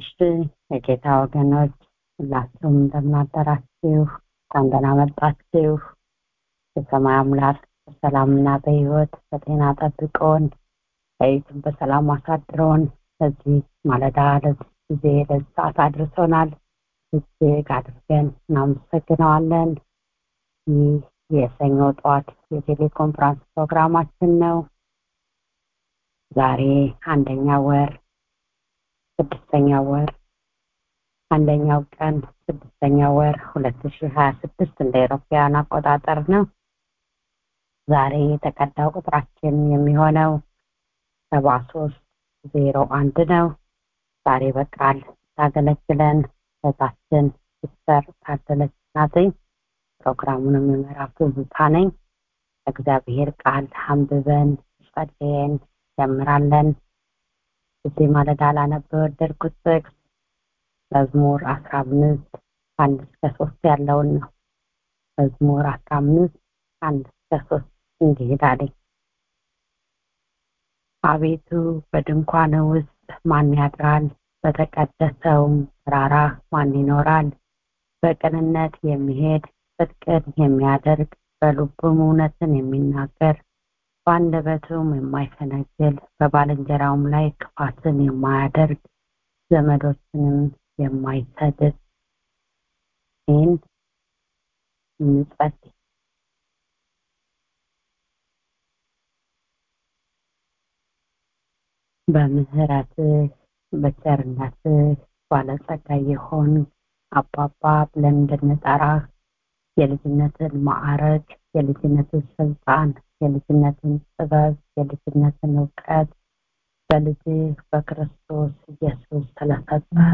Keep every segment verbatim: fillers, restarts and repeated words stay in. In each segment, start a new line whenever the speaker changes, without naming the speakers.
እሺ የጌታ ወገኖች ሁላችሁም እንደምን አደራችሁ? እንኳን ደህና መጣችሁ። የሰማይ አምላክ በሰላምና በሕይወት በጤና ጠብቆን ለይቱን በሰላም አሳድሮን ለዚህ ማለዳ ለዚህ ጊዜ ለዚህ ሰዓት አድርሶናል። እጅግ አድርገን እናመሰግነዋለን። ይህ የሰኞ ጠዋት የቴሌኮንፈረንስ ፕሮግራማችን ነው። ዛሬ አንደኛ ወር ስድስተኛ ወር አንደኛው ቀን ስድስተኛ ወር ሁለት ሺህ ሀያ ስድስት እንደ አውሮፓውያን አቆጣጠር ነው። ዛሬ የተቀዳው ቁጥራችን የሚሆነው ሰባ ሶስት ዜሮ አንድ ነው። ዛሬ በቃል ታገለግለን በታችን ሲስተር ታደለች ናትኝ። ፕሮግራሙንም የምዕራፍ ትዝታ ነኝ። እግዚአብሔር ቃል አንብበን ጸልየን ጀምራለን። እዚህ ማለዳ ላነበው የወደድኩት ጥቅስ መዝሙር አስራ አምስት አንድ እስከ ሶስት ያለውን ነው። መዝሙር አስራ አምስት አንድ እስከ ሶስት እንዲህ ይላል። አቤቱ በድንኳን ውስጥ ማን ያድራል? በተቀደሰውም ተራራ ማን ይኖራል? በቅንነት የሚሄድ ጽድቅን የሚያደርግ በልቡም እውነትን የሚናገር በአንደበቱም የማይፈነግል በባልንጀራውም ላይ ክፋትን የማያደርግ ዘመዶችንም የማይሰድብ። ይህን እንጸልይ። በምህረትህ በቸርነትህ ባለጸጋ የሆን አባባ ብለን እንድንጠራህ የልጅነትን ማዕረግ የልጅነትን ስልጣን የልጅነትን ጥበብ የልጅነትን እውቀት በልጅህ በክርስቶስ ኢየሱስ ስለሰጠህ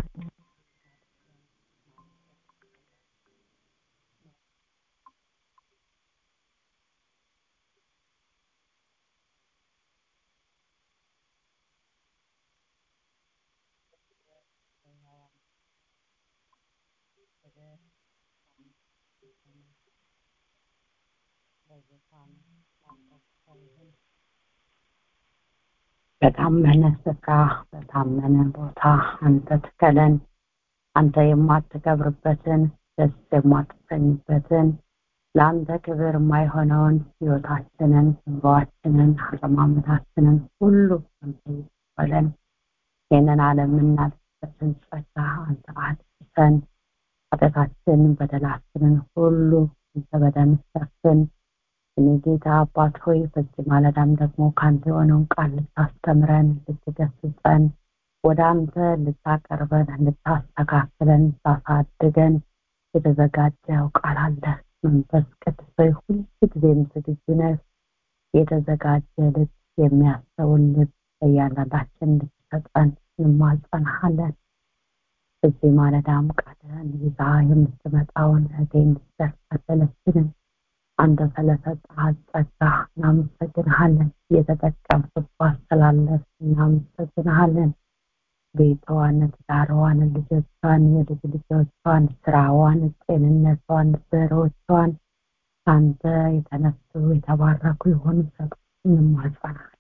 በታመነ ስፍራ በታመነ ቦታ አንተ ትከለን። አንተ የማትከብርበትን ደስ የማትሰኝበትን ለአንተ ክብር የማይሆነውን ህይወታችንን ኑሯችንን አለማመታችንን ሁሉ አንተ ይበለን። ይህንን ዓለም እናልፍበትን ጸጋ አንተ አድርሰን ኃጢአታችንን በደላችንን ሁሉ አንተ በደምህ ሸፍን። እኔ ጌታ አባት ሆይ በዚህ ማለዳም ደግሞ ከአንተ የሆነውን ቃል ልታስተምረን ልትገስጸን ወደ አንተ ልታቀርበን ልታስተካክለን ልታሳድገን የተዘጋጀው ቃል አለ። መንፈስ ቅዱስ ሆይ ሁልጊዜም ዝግጁ ነህ። የተዘጋጀ ልብ የሚያስተውል ልብ እያንዳንዳችን እንድትሰጠን እንማጸንሃለን። በዚህ ማለዳም ቃልህን ይዛ የምትመጣውን እህቴን ልትደርሰለችንን አንተ ስለሰጠሃት ጸጋ እናመሰግንሃለን። የተጠቀምክባት ስላለህ እናመሰግንሃለን። ቤቷን፣ ትዳሯን፣ ልጆቿን፣ የልጅ ልጆቿን፣ ስራዋን፣ ጤንነቷን፣ ዘሮቿን አንተ የተነሱ የተባረኩ የሆኑ ሰጥ እንማጸናለን።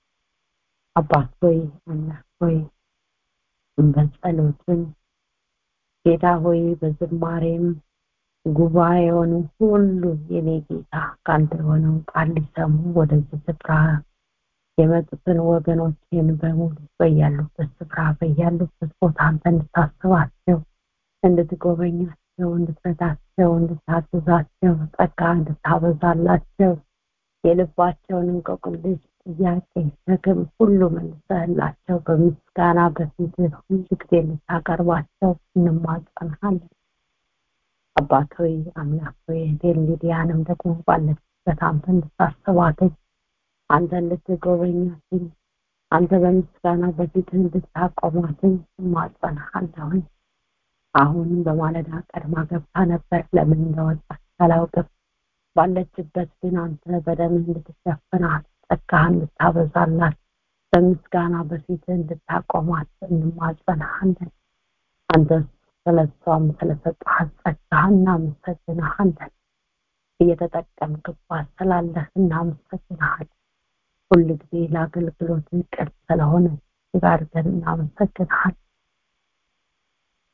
አባት ሆይ አምላክ ሆይ በጸሎትን ጌታ ሆይ በዝማሬም ጉባኤውን ሁሉ የኔ ጌታ ካንተ የሆነውን ቃል ሊሰሙ ወደዚህ ስፍራ የመጡትን ወገኖችን በሙሉ በያሉበት ስፍራ በያሉበት ቦታ አንተ እንድታስባቸው እንድትጎበኛቸው እንድትረዳቸው እንድታግዛቸው ጸጋ እንድታበዛላቸው የልባቸውን እንቆቅልሽ ጥያቄ ሸክም ሁሉ መልሰህላቸው በምስጋና በፊትህ ሁልጊዜ እንድታቀርባቸው እንማጸንሃለን። አባት ሆይ አምላክ ሆይ ሊዲያንም ደግሞ ባለችበት አንተ እንድታስባትኝ አንተ እንድትጎበኛትኝ አንተ በምስጋና በፊትህ እንድታቆማትኝ እንማጸንሃለሁኝ። አሁን በማለዳ ቀድማ ገብታ ነበር። ለምን እንደወጣች አላውቅም። ባለችበት ግን አንተ በደምህ እንድትሸፍናት ጸጋህን እንድታበዛላት በምስጋና በፊትህ እንድታቆማት እንማጸንሃለን። አንተ ስለሷም ስለሰጠሃት ጸጋ እናመሰግንሃለን። እየተጠቀምክባት ስላለህ እናመሰግንሃለን። ሁልጊዜ ለአገልግሎት ቅርብ ስለሆነ ጋር እናመሰግንሃለን።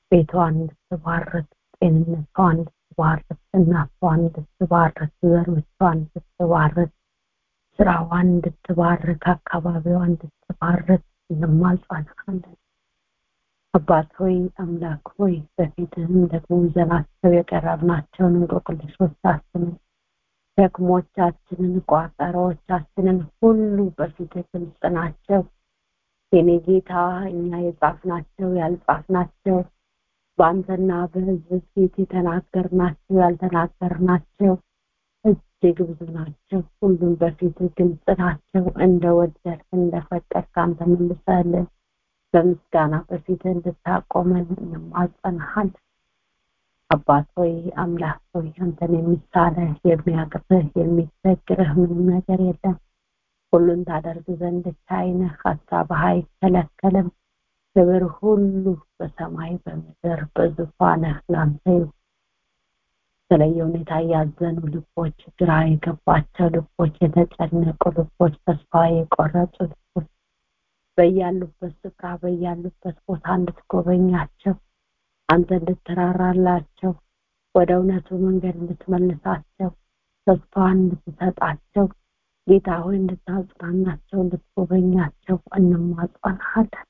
ቤቷን እንድትባርክ፣ ጤንነቷን እንድትባርክ፣ እናቷን እንድትባርክ፣ ዘሮቿን እንድትባርክ፣ ስራዋን እንድትባርክ፣ አካባቢዋን እንድትባርክ እንማጸናለን። አባት ሆይ አምላክ ሆይ በፊትህም ደግሞ ይዘናቸው የቀረብናቸውን እንቆቅልሾቻችንን፣ ሸክሞቻችንን፣ ቋጠሮቻችንን ሁሉ በፊትህ ግልጽ ናቸው። የኔ ጌታ እኛ የጻፍናቸው ያልጻፍናቸው፣ በአንተና በሕዝብ ፊት የተናገርናቸው ያልተናገርናቸው እጅግ ብዙ ናቸው። ሁሉም በፊትህ ግልጽ ናቸው። እንደወደድክ እንደፈቀድክ አንተ መልሰህልን በምስጋና በፊትህ እንድታቆመን እንማጸናሃለን። አባት ሆይ አምላክ ሆይ አንተን የሚሳነህ የሚያቅትህ የሚቸግርህ ምንም ነገር የለም። ሁሉን ታደርግ ዘንድ ቻይ ነህ። ሀሳብህ አይከለከልም። ክብር ሁሉ በሰማይ በምድር በዙፋንህ ላንተ ይሁን። በተለየ ሁኔታ ያዘኑ ልቦች፣ ግራ የገባቸው ልቦች፣ የተጨነቁ ልቦች፣ ተስፋ የቆረጡ ልቦች በያሉበት ስፍራ በያሉበት ቦታ እንድትጎበኛቸው፣ አንተ እንድትራራላቸው፣ ወደ እውነቱ መንገድ እንድትመልሳቸው፣ ተስፋ እንድትሰጣቸው፣ ጌታ ሆይ እንድታጽናናቸው፣ እንድትጎበኛቸው እንማጸናሃለን።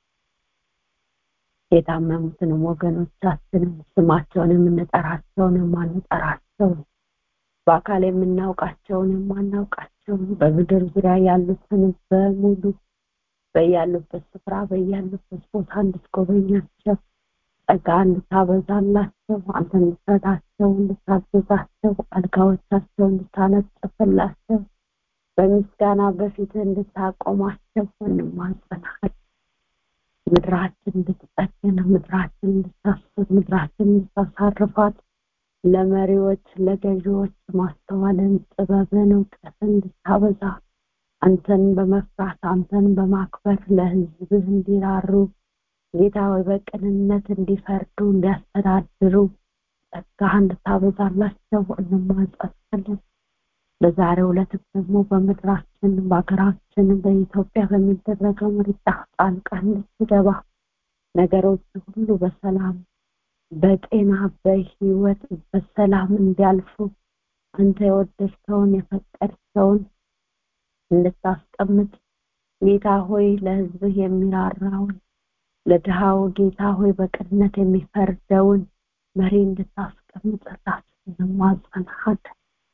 የታመሙትንም ወገኖቻችንን ስማቸውን የምንጠራቸውን የማንጠራቸውን፣ በአካል የምናውቃቸውን የማናውቃቸውን፣ በምድር ዙሪያ ያሉትን በሙሉ በያሉበት ስፍራ በያሉበት ቦታ እንድትጎበኛቸው፣ ጸጋ እንድታበዛላቸው፣ አንተ እንድትረዳቸው፣ እንድታግዛቸው፣ አልጋዎቻቸው እንድታነጥፍላቸው፣ በምስጋና በፊትህ እንድታቆማቸው እንማጸናሃለን። ምድራችን እንድትጠግን፣ ምድራችን እንድታስብ፣ ምድራችን እንድታሳርፋት፣ ለመሪዎች ለገዢዎች ማስተዋልን፣ ጥበብን፣ እውቀትን እንድታበዛ፣ አንተን በመፍራት አንተን በማክበር ለሕዝብህ እንዲራሩ፣ ጌታ ሆይ በቅንነት እንዲፈርዱ እንዲያስተዳድሩ ጸጋህ እንድታበዛላቸው እንማጸናለን። በዛሬው ዕለት ደግሞ በምድራችን በሀገራችን በኢትዮጵያ በሚደረገው ምርጫ ጣልቃ እንድትገባ፣ ነገሮች ሁሉ በሰላም በጤና በህይወት በሰላም እንዲያልፉ አንተ የወደድከውን የፈቀድከውን እንድታስቀምጥ፣ ጌታ ሆይ ለሕዝብህ የሚራራውን ለድሃው ጌታ ሆይ በቅንነት የሚፈርደውን መሪ እንድታስቀምጥላቸው እንማጸናለን።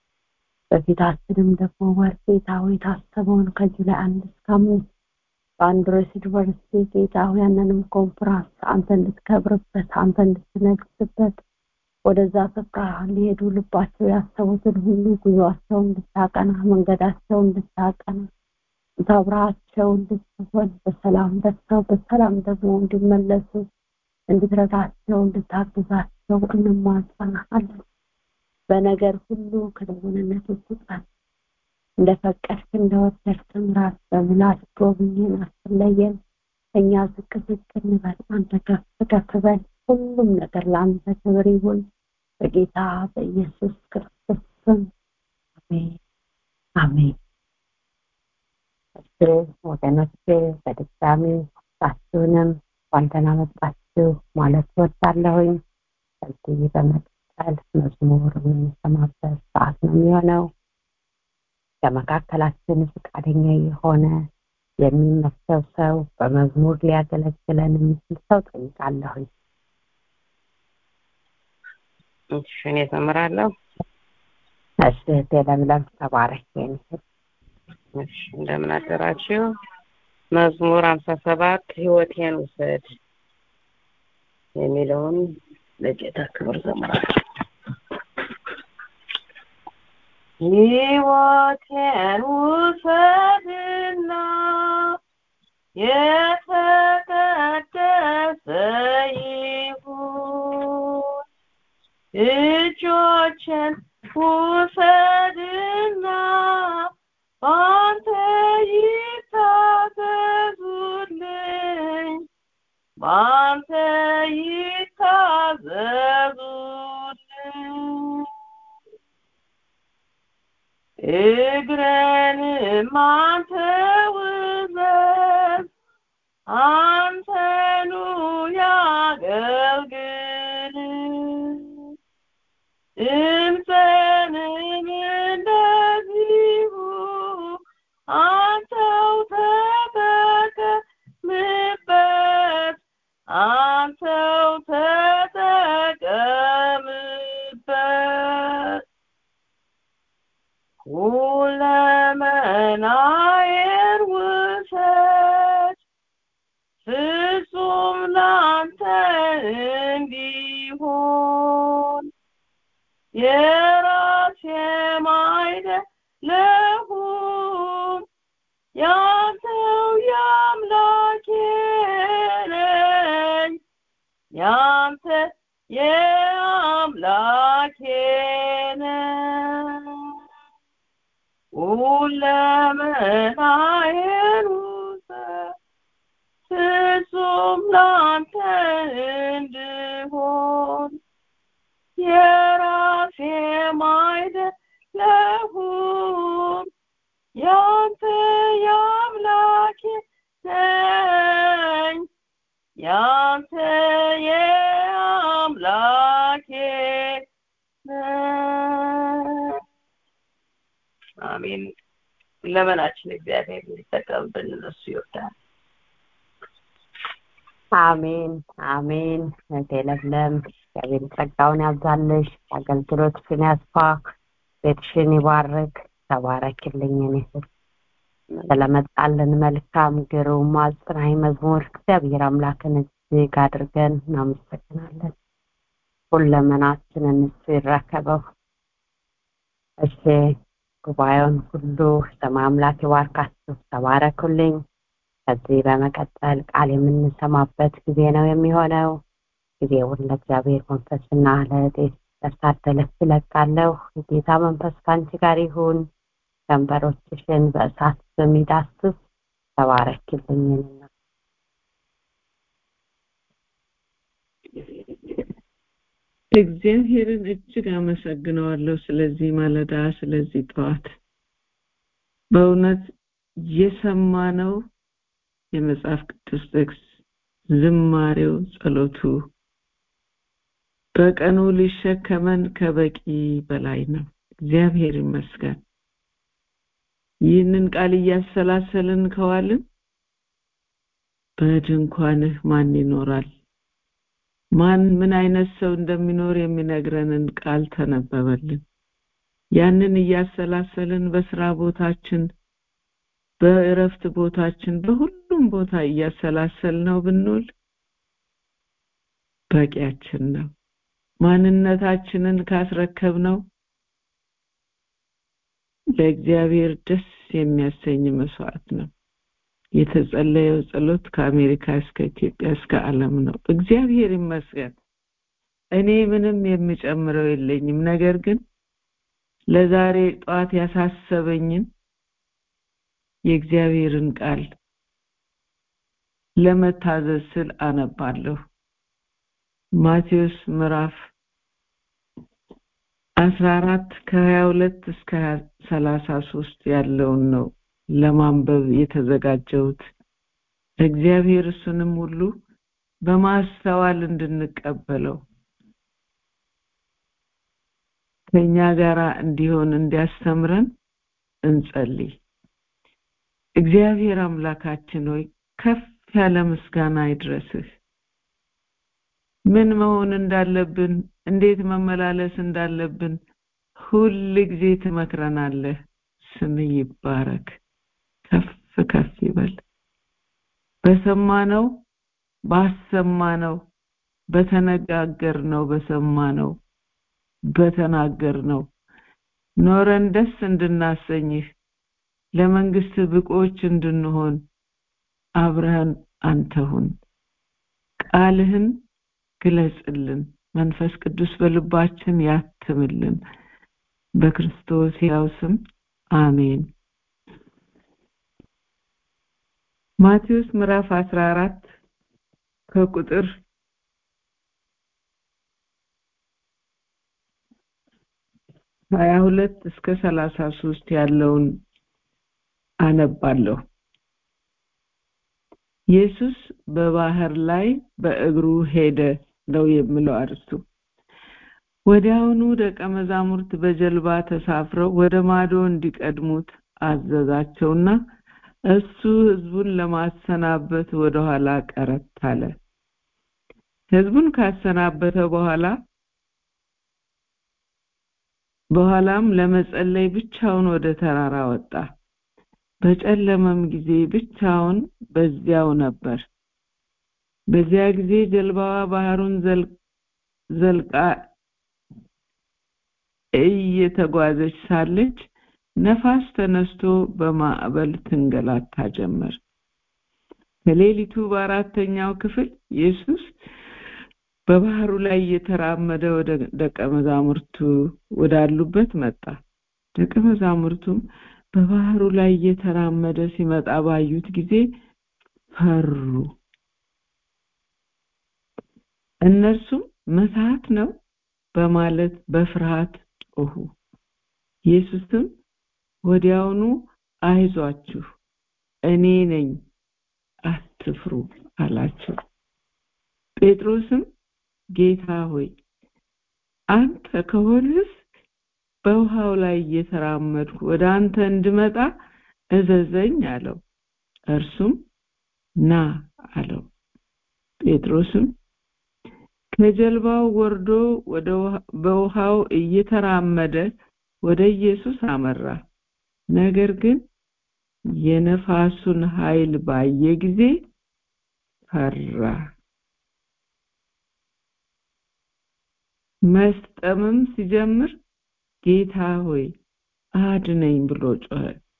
በፊታችንም ደግሞ ወር ጌታ ሆይ ታሰበውን ከጁላይ አንድ እስከ አምስት በአንድሮስ ዩኒቨርሲቲ ጌታ ሆይ ያንንም ኮንፍራንስ አንተ እንድትከብርበት አንተ እንድትነግስበት፣ ወደዛ ስፍራ ሊሄዱ ልባቸው ያሰቡትን ሁሉ ጉዟቸውን እንድታቀና፣ መንገዳቸውን እንድታቀና፣ ታብራቸው እንድትሆን፣ በሰላም ደርሰው በሰላም ደግሞ እንዲመለሱ እንድትረዳቸው እንድታግዛቸው እንማጸናለን። በነገር ሁሉ ከደቡንነት ውስጣን እንደፈቀድክ እንደወደድክ ምራት፣ በሙላት ጎብኝን፣ አትለየን። እኛ ዝቅ ዝቅ እንበል፣ አንተ ከፍ ከፍ በል። ሁሉም ነገር ለአንተ ክብር ይሁን በጌታ በኢየሱስ ክርስቶስ ስም አሜን አሜን። እሺ ወገኖቼ በድጋሚ ሁላችሁንም እንኳን ደህና መጣችሁ ማለት እወዳለሁኝ። ከዚህ በመቀጠል መዝሙር የምንሰማበት ሰዓት ነው የሚሆነው። ከመካከላችን ፈቃደኛ የሆነ የሚመቸው ሰው በመዝሙር ሊያገለግለን የሚችል ሰው ጠይቃለሁኝ።
እሺ እኔ እዘምራለሁ።
እሺ ለምለም ተባረክ።
እሺ እንደምን አደራችሁ። መዝሙር ሃምሳ ሰባት ሕይወቴን ውሰድ የሚለውን ለጌታ ክብር ዘምራለሁ። ሕይወቴን ውሰድና የተቀደሰ ይሁን፣ እጆቼን ውሰድና ባንተ ይታዘዙልኝ፣ ባንተ ይታዘዙልኝ። እግሬንም አንተ ውሰድ፣ አንተኑ ያገልግሉኝ፣ የራሴም አይደለሁም ያንተው የአምላኬ ነኝ ያንተ የአምላኬ ነኝ ሁለመናዬን ውሰድ ፍጹም ላንተ እንድሆን የራሴም አይደለሁም ያንተ የአምላኬ ነኝ ያንተ የአምላኬ ነኝ አሜን ለመናችን እግዚአብሔር እንዲጠቀምብን እሱ ይወዳል
አሜን አሜን ለምለም እግዚአብሔር ጸጋውን ያብዛልሽ አገልግሎትሽን ያስፋ ቤትሽን ይባርክ ተባረክልኝ እኔ ስለመጣልን መልካም ግሩም አጽናኝ መዝሙር እግዚአብሔር አምላክን እጅግ አድርገን እናመሰግናለን ሁለመናችንን እሱ ይረከበው እሺ ጉባኤውን ሁሉ ሰማይ አምላክ ይባርካችሁ ተባረኩልኝ ከዚህ በመቀጠል ቃል የምንሰማበት ጊዜ ነው የሚሆነው ጊዜውን ለእግዚአብሔር መንፈስና ለእህቴ ተሳተለፍ ይለቃለሁ ጌታ መንፈስ ካንቺ ጋር ይሁን ቀንበሮችሽን በእሳት በሚዳስስ ተባረክልኝና
እግዚአብሔርን እጅግ አመሰግናለሁ ስለዚህ ማለዳ ስለዚህ ጠዋት በእውነት የሰማነው የመጽሐፍ ቅዱስ ጥቅስ ዝማሬው ጸሎቱ በቀኑ ሊሸከመን ከበቂ በላይ ነው እግዚአብሔር ይመስገን ይህንን ቃል እያሰላሰልን ከዋልን በድንኳንህ ማን ይኖራል ማን ምን አይነት ሰው እንደሚኖር የሚነግረንን ቃል ተነበበልን ያንን እያሰላሰልን በስራ ቦታችን በእረፍት ቦታችን በሁሉም ቦታ እያሰላሰልነው ብንውል በቂያችን ነው ማንነታችንን ካስረከብነው ለእግዚአብሔር ደስ የሚያሰኝ መስዋዕት ነው የተጸለየው ጸሎት ከአሜሪካ እስከ ኢትዮጵያ እስከ ዓለም ነው እግዚአብሔር ይመስገን እኔ ምንም የምጨምረው የለኝም ነገር ግን ለዛሬ ጧት ያሳሰበኝን የእግዚአብሔርን ቃል ለመታዘዝ ስል አነባለሁ ማቴዎስ ምዕራፍ አስራ አራት ከሀያ ሁለት እስከ ሰላሳ ሶስት ያለውን ነው ለማንበብ የተዘጋጀሁት እግዚአብሔር እሱንም ሁሉ በማስተዋል እንድንቀበለው ከኛ ጋር እንዲሆን እንዲያስተምረን እንጸልይ እግዚአብሔር አምላካችን ሆይ ከፍ ያለ ምስጋና ይድረስህ ምን መሆን እንዳለብን እንዴት መመላለስ እንዳለብን ሁሉ ጊዜ ትመክረናለህ ስም ይባረክ ከፍ ከፍ ይበል በሰማነው ባሰማነው በተነጋገርነው በሰማነው በተናገርነው ኖረን ደስ እንድናሰኝህ ለመንግስት ብቆች እንድንሆን አብረን አንተሁን ቃልህን ግለጽልን መንፈስ ቅዱስ በልባችን ያትምልን በክርስቶስ ሕያው ስም አሜን ማቴዎስ ምዕራፍ አስራ አራት ከቁጥር ሀያ ሁለት እስከ ሰላሳ ሶስት ያለውን አነባለሁ ኢየሱስ በባህር ላይ በእግሩ ሄደ ነው የሚለው አርዕስቱ ወዲያውኑ ደቀ መዛሙርት በጀልባ ተሳፍረው ወደ ማዶ እንዲቀድሙት አዘዛቸውና እሱ ህዝቡን ለማሰናበት ወደ ኋላ ቀረት አለ ህዝቡን ካሰናበተ በኋላ በኋላም ለመጸለይ ብቻውን ወደ ተራራ ወጣ በጨለመም ጊዜ ብቻውን በዚያው ነበር በዚያ ጊዜ ጀልባዋ ባህሩን ዘልቃ እየተጓዘች ሳለች ነፋስ ተነስቶ በማዕበል ትንገላታ ጀመር። ከሌሊቱ በአራተኛው ክፍል ኢየሱስ በባህሩ ላይ እየተራመደ ወደ ደቀ መዛሙርቱ ወዳሉበት መጣ። ደቀ መዛሙርቱም በባህሩ ላይ እየተራመደ ሲመጣ ባዩት ጊዜ ፈሩ። እነርሱም ምትሃት ነው በማለት በፍርሃት ጮኹ። ኢየሱስም ወዲያውኑ አይዟችሁ እኔ ነኝ አትፍሩ አላቸው። ጴጥሮስም ጌታ ሆይ አንተ ከሆንስ በውሃው ላይ እየተራመድኩ ወደ አንተ እንድመጣ እዘዘኝ አለው። እርሱም ና አለው። ጴጥሮስም ከጀልባው ወርዶ ወደ በውሃው እየተራመደ ወደ ኢየሱስ አመራ። ነገር ግን የነፋሱን ኃይል ባየ ጊዜ ፈራ። መስጠምም ሲጀምር ጌታ ሆይ አድነኝ ብሎ ጮኸ።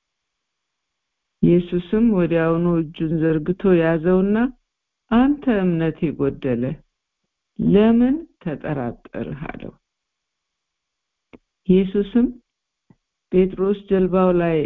ኢየሱስም ወዲያውኑ እጁን ዘርግቶ ያዘውና አንተ እምነት የጎደለ ለምን ተጠራጠርህ አለው። ኢየሱስም ጴጥሮስ ጀልባው ላይ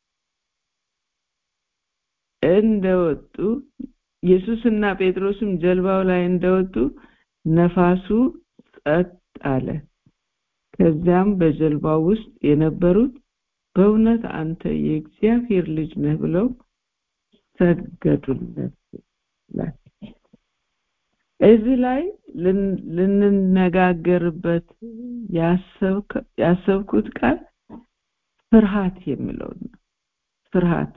እንደወጡ ኢየሱስና ጴጥሮስም ጀልባው ላይ እንደወጡ ነፋሱ ጸጥ አለ። ከዚያም በጀልባው ውስጥ የነበሩት በእውነት አንተ የእግዚአብሔር ልጅ ነህ ብለው ሰገዱለት። እዚህ ላይ ልንነጋገርበት ያሰብኩት ቃል ፍርሃት የሚለው ነው። ፍርሃት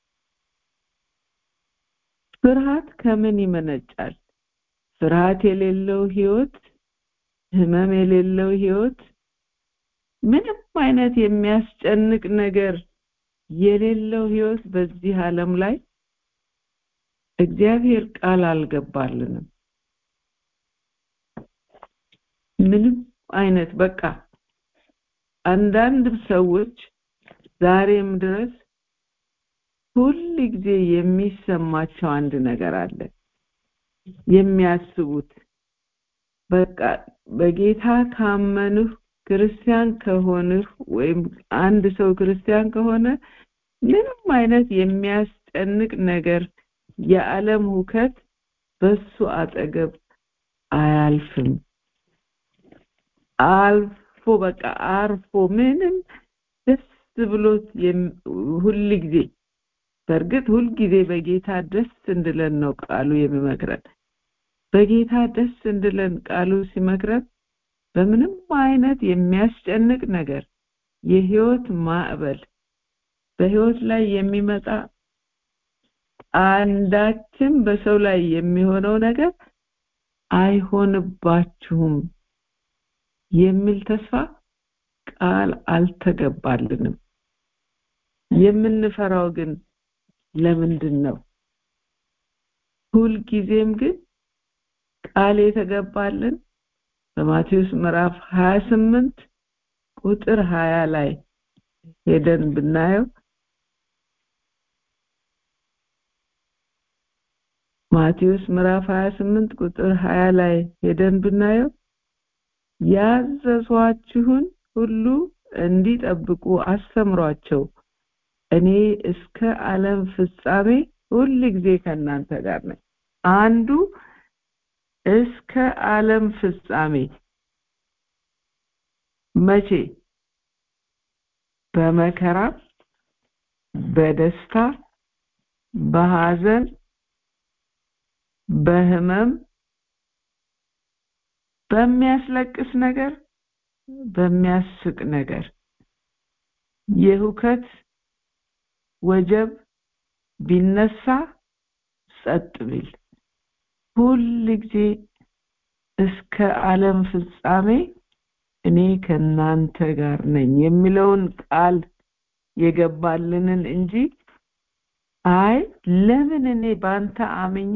ፍርሃት ከምን ይመነጫል? ፍርሃት የሌለው ህይወት፣ ህመም የሌለው ህይወት፣ ምንም አይነት የሚያስጨንቅ ነገር የሌለው ህይወት በዚህ ዓለም ላይ እግዚአብሔር ቃል አልገባልንም። ምንም አይነት በቃ አንዳንድ ሰዎች ዛሬም ድረስ ሁሉ ጊዜ የሚሰማቸው አንድ ነገር አለ። የሚያስቡት በቃ በጌታ ካመንህ ክርስቲያን ከሆንህ ወይም አንድ ሰው ክርስቲያን ከሆነ ምንም አይነት የሚያስጨንቅ ነገር የዓለም ሁከት በሱ አጠገብ አያልፍም። አልፎ በቃ አርፎ ምንም ደስ ብሎት ሁሉ ጊዜ በርግጥ ሁሉ ጊዜ በጌታ ደስ እንድለን ነው ቃሉ የሚመክረን። በጌታ ደስ እንድለን ቃሉ ሲመክረን በምንም አይነት የሚያስጨንቅ ነገር የህይወት ማዕበል በህይወት ላይ የሚመጣ አንዳችም በሰው ላይ የሚሆነው ነገር አይሆንባችሁም የሚል ተስፋ ቃል አልተገባልንም። የምንፈራው ግን ለምንድን ነው? ሁሉ ጊዜም ግን ቃል የተገባልን በማቴዎስ ምዕራፍ ሃያ ስምንት ቁጥር ሃያ ላይ ሄደን ብናየው ማቴዎስ ምዕራፍ ሃያ ስምንት ቁጥር ሃያ ላይ ሄደን ብናየው ያዘዟችሁን ሁሉ እንዲጠብቁ አስተምሯቸው እኔ እስከ ዓለም ፍጻሜ ሁሉ ጊዜ ከናንተ ጋር ነኝ። አንዱ እስከ ዓለም ፍጻሜ መቼ? በመከራ፣ በደስታ፣ በሐዘን፣ በህመም፣ በሚያስለቅስ ነገር፣ በሚያስቅ ነገር የሁከት ወጀብ ቢነሳ ጸጥ ቢል ሁሉ ጊዜ እስከ ዓለም ፍጻሜ እኔ ከናንተ ጋር ነኝ የሚለውን ቃል የገባልንን እንጂ አይ ለምን እኔ ባንተ አምኜ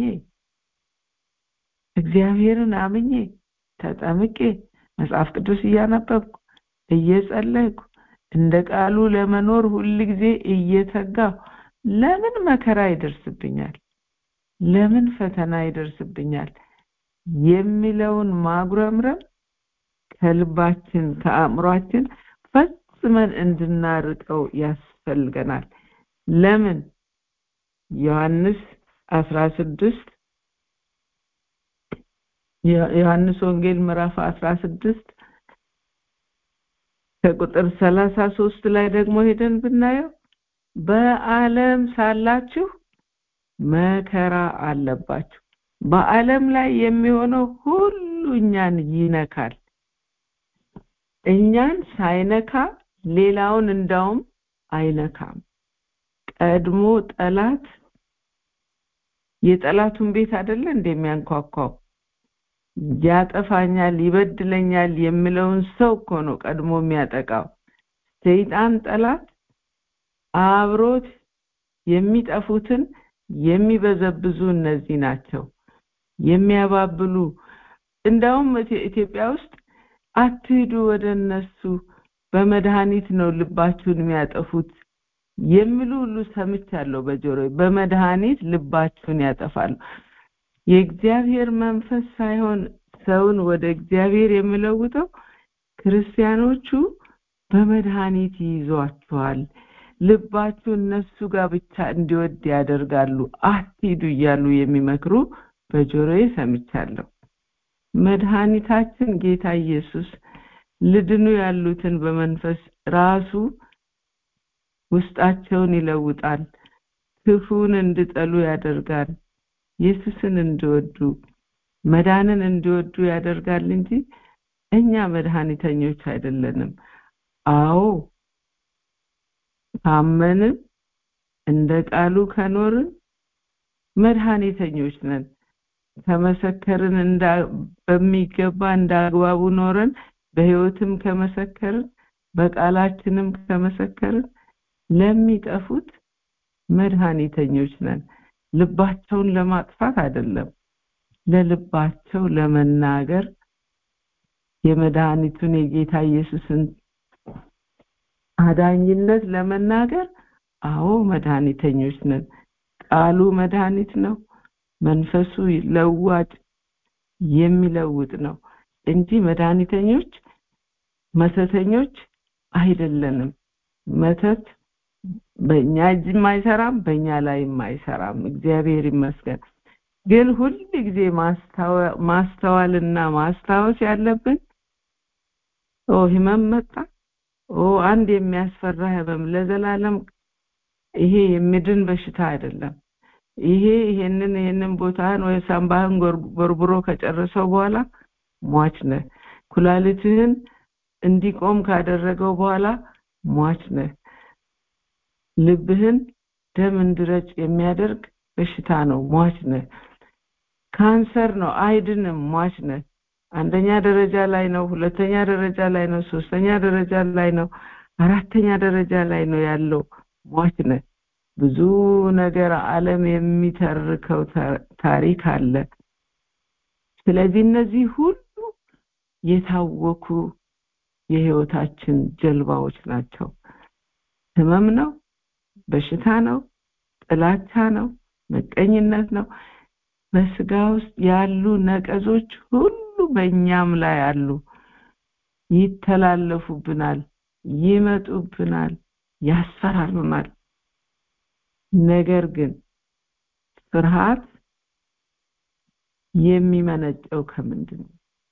እግዚአብሔርን አምኜ ተጠምቄ መጽሐፍ ቅዱስ እያነበብኩ እየጸለይኩ እንደ ቃሉ ለመኖር ሁሉ ጊዜ እየተጋሁ ለምን መከራ ይደርስብኛል ለምን ፈተና ይደርስብኛል የሚለውን ማጉረምረም ከልባችን ከአእምሮአችን ፈጽመን እንድናርቀው ያስፈልገናል ለምን ዮሐንስ አስራ ስድስት ዮሐንስ ወንጌል ምዕራፍ አስራ ስድስት ከቁጥር ሰላሳ ሶስት ላይ ደግሞ ሄደን ብናየው በዓለም ሳላችሁ መከራ አለባችሁ በዓለም ላይ የሚሆነው ሁሉ እኛን ይነካል እኛን ሳይነካ ሌላውን እንዳውም አይነካም ቀድሞ ጠላት የጠላቱን ቤት አይደለ እንደሚያንኳኳው ያጠፋኛል ይበድለኛል የሚለውን ሰው እኮ ነው ቀድሞ የሚያጠቃው ሰይጣን ጠላት አብሮት የሚጠፉትን የሚበዘብዙ እነዚህ ናቸው የሚያባብሉ እንዳውም ኢትዮጵያ ውስጥ አትሂዱ ወደነሱ በመድኃኒት ነው ልባችሁን የሚያጠፉት የሚሉ ሁሉ ሰምቻለሁ በጆሮዬ በመድኃኒት ልባችሁን ያጠፋሉ የእግዚአብሔር መንፈስ ሳይሆን ሰውን ወደ እግዚአብሔር የሚለውጠው ክርስቲያኖቹ በመድኃኒት ይዟቸዋል ልባችሁ እነሱ ጋር ብቻ እንዲወድ ያደርጋሉ አትሂዱ እያሉ የሚመክሩ በጆሮዬ ሰምቻለሁ መድኃኒታችን ጌታ ኢየሱስ ልድኑ ያሉትን በመንፈስ ራሱ ውስጣቸውን ይለውጣል ክፉን እንዲጠሉ ያደርጋል ኢየሱስን እንዲወዱ መዳንን እንዲወዱ ያደርጋል እንጂ እኛ መድኃኒተኞች አይደለንም አዎ ታመንን እንደ ቃሉ ከኖርን መድኃኒተኞች ነን ከመሰከርን እንዳ በሚገባ እንዳግባቡ ኖረን በህይወትም ከመሰከርን በቃላችንም ከመሰከርን ለሚጠፉት መድኃኒተኞች ነን ልባቸውን ለማጥፋት አይደለም ለልባቸው ለመናገር የመድኃኒቱን የጌታ ኢየሱስን አዳኝነት ለመናገር አዎ መድኃኒተኞች ነን ቃሉ መድኃኒት ነው መንፈሱ ለዋጭ የሚለውጥ ነው እንጂ መድኃኒተኞች መተተኞች አይደለንም መተት በእኛ እጅም አይሰራም በእኛ ላይም አይሰራም እግዚአብሔር ይመስገን ግን ሁሉ ጊዜ ማስተዋልና ማስታወስ ያለብን ኦ ህመም መጣ ኦ አንድ የሚያስፈራ ህመም ለዘላለም ይሄ የሚድን በሽታ አይደለም ይሄ ይሄንን ይሄንን ቦታን ወይ ሳምባህን ጎርጎሮ ከጨረሰው በኋላ ሟች ነህ ኩላሊትህን እንዲቆም ካደረገው በኋላ ሟች ነህ ልብህን ደም እንዲረጭ የሚያደርግ በሽታ ነው ሟች ነህ ካንሰር ነው አይድንም ሟች ነህ አንደኛ ደረጃ ላይ ነው ሁለተኛ ደረጃ ላይ ነው ሶስተኛ ደረጃ ላይ ነው አራተኛ ደረጃ ላይ ነው ያለው ሟች ነህ ብዙ ነገር ዓለም የሚተርከው ታሪክ አለ ስለዚህ እነዚህ ሁሉ የታወኩ የህይወታችን ጀልባዎች ናቸው ህመም ነው በሽታ ነው ጥላቻ ነው መቀኝነት ነው በስጋ ውስጥ ያሉ ነቀዞች ሁሉ በእኛም ላይ አሉ ይተላለፉብናል ይመጡብናል ያስፈራሩናል ነገር ግን ፍርሃት የሚመነጨው ከምንድነው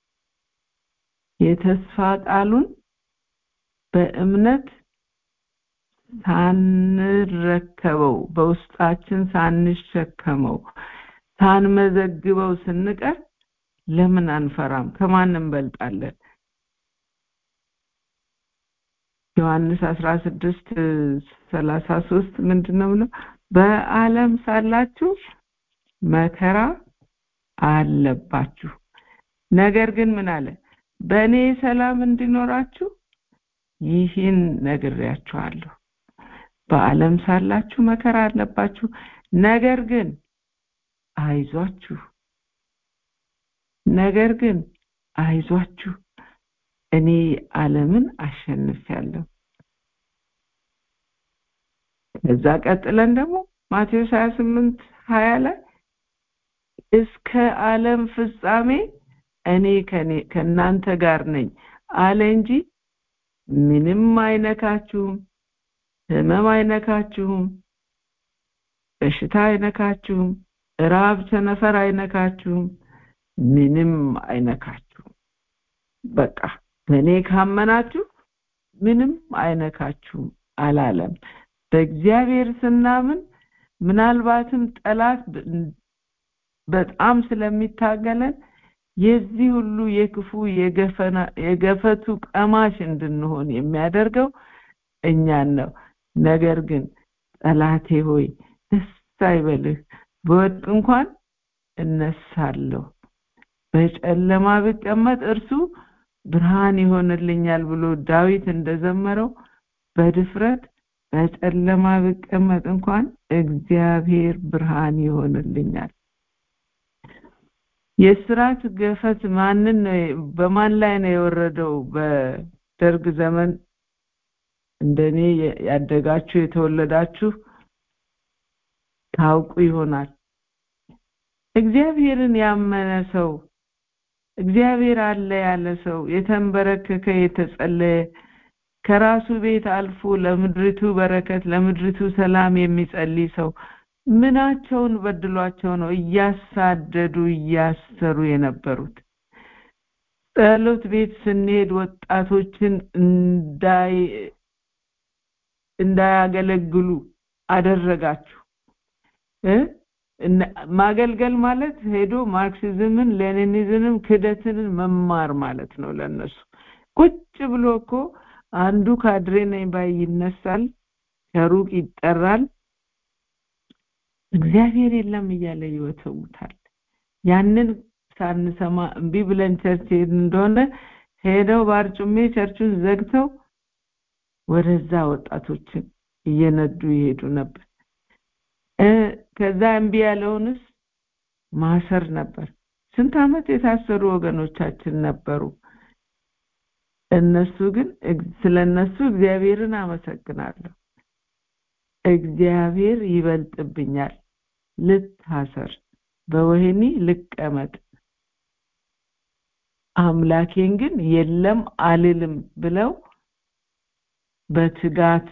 የተስፋ ቃሉን በእምነት ሳንረከበው በውስጣችን ሳንሸከመው ሳንመዘግበው ስንቀር ለምን አንፈራም ከማንም በልጣለን ዮሐንስ አስራ ስድስት ሰላሳ ሶስት ምንድነው ነው በዓለም ሳላችሁ መከራ አለባችሁ ነገር ግን ምን አለ በእኔ ሰላም እንዲኖራችሁ ይህን ነግሬያችኋለሁ በዓለም ሳላችሁ መከራ አለባችሁ ነገር ግን አይዟችሁ ነገር ግን አይዟችሁ እኔ ዓለምን አሸንፌያለሁ። ከዛ ቀጥለን ደግሞ ማቴዎስ ሃያ ስምንት ሃያ ላይ እስከ ዓለም ፍጻሜ እኔ ከኔ ከናንተ ጋር ነኝ አለ እንጂ ምንም አይነካችሁም፣ ህመም አይነካችሁም፣ በሽታ አይነካችሁም፣ ራብ ቸነፈር አይነካችሁም፣ ምንም አይነካችሁም። በቃ በእኔ ካመናችሁ ምንም አይነካችሁም አላለም። በእግዚአብሔር ስናምን ምናልባትም ጠላት በጣም ስለሚታገለን የዚህ ሁሉ የክፉ የገፈና የገፈቱ ቀማሽ እንድንሆን የሚያደርገው እኛን ነው። ነገር ግን ጠላቴ ሆይ ደስ አይበልህ፣ በወድቅ እንኳን እነሳለሁ፣ በጨለማ ብቀመጥ እርሱ ብርሃን ይሆንልኛል ብሎ ዳዊት እንደዘመረው በድፍረት በጨለማ ብቀመጥ እንኳን እግዚአብሔር ብርሃን ይሆንልኛል። የስራት ገፈት ማንን ነው በማን ላይ ነው የወረደው? በደርግ ዘመን እንደኔ ያደጋችሁ የተወለዳችሁ ታውቁ ይሆናል። እግዚአብሔርን ያመነ ሰው፣ እግዚአብሔር አለ ያለ ሰው፣ የተንበረከከ የተጸለየ ከራሱ ቤት አልፎ ለምድሪቱ በረከት ለምድሪቱ ሰላም የሚጸልይ ሰው ምናቸውን በድሏቸው ነው እያሳደዱ እያሰሩ የነበሩት? ጸሎት ቤት ስንሄድ ወጣቶችን እንዳይ እንዳያገለግሉ አደረጋችሁ እ ማገልገል ማለት ሄዶ ማርክሲዝምን ሌኒኒዝምን ክደትን መማር ማለት ነው። ለነሱ ቁጭ ብሎ እኮ አንዱ ካድሬ ነኝ ባይ ይነሳል፣ ከሩቅ ይጠራል፣ እግዚአብሔር የለም እያለ ይወተውታል። ያንን ሳንሰማ እምቢ ብለን ቸርች እንደሆነ ሄደው ባርጩሜ ቸርቹን ዘግተው ወደዛ ወጣቶችን እየነዱ ይሄዱ ነበር። እ ከዛ እምቢ ያለውንስ ማሰር ነበር። ስንት ዓመት የታሰሩ ወገኖቻችን ነበሩ። እነሱ ግን ስለነሱ እግዚአብሔርን አመሰግናለሁ። እግዚአብሔር ይበልጥብኛል፣ ልታሰር፣ በወህኒ ልቀመጥ፣ አምላኬን ግን የለም አልልም ብለው በትጋት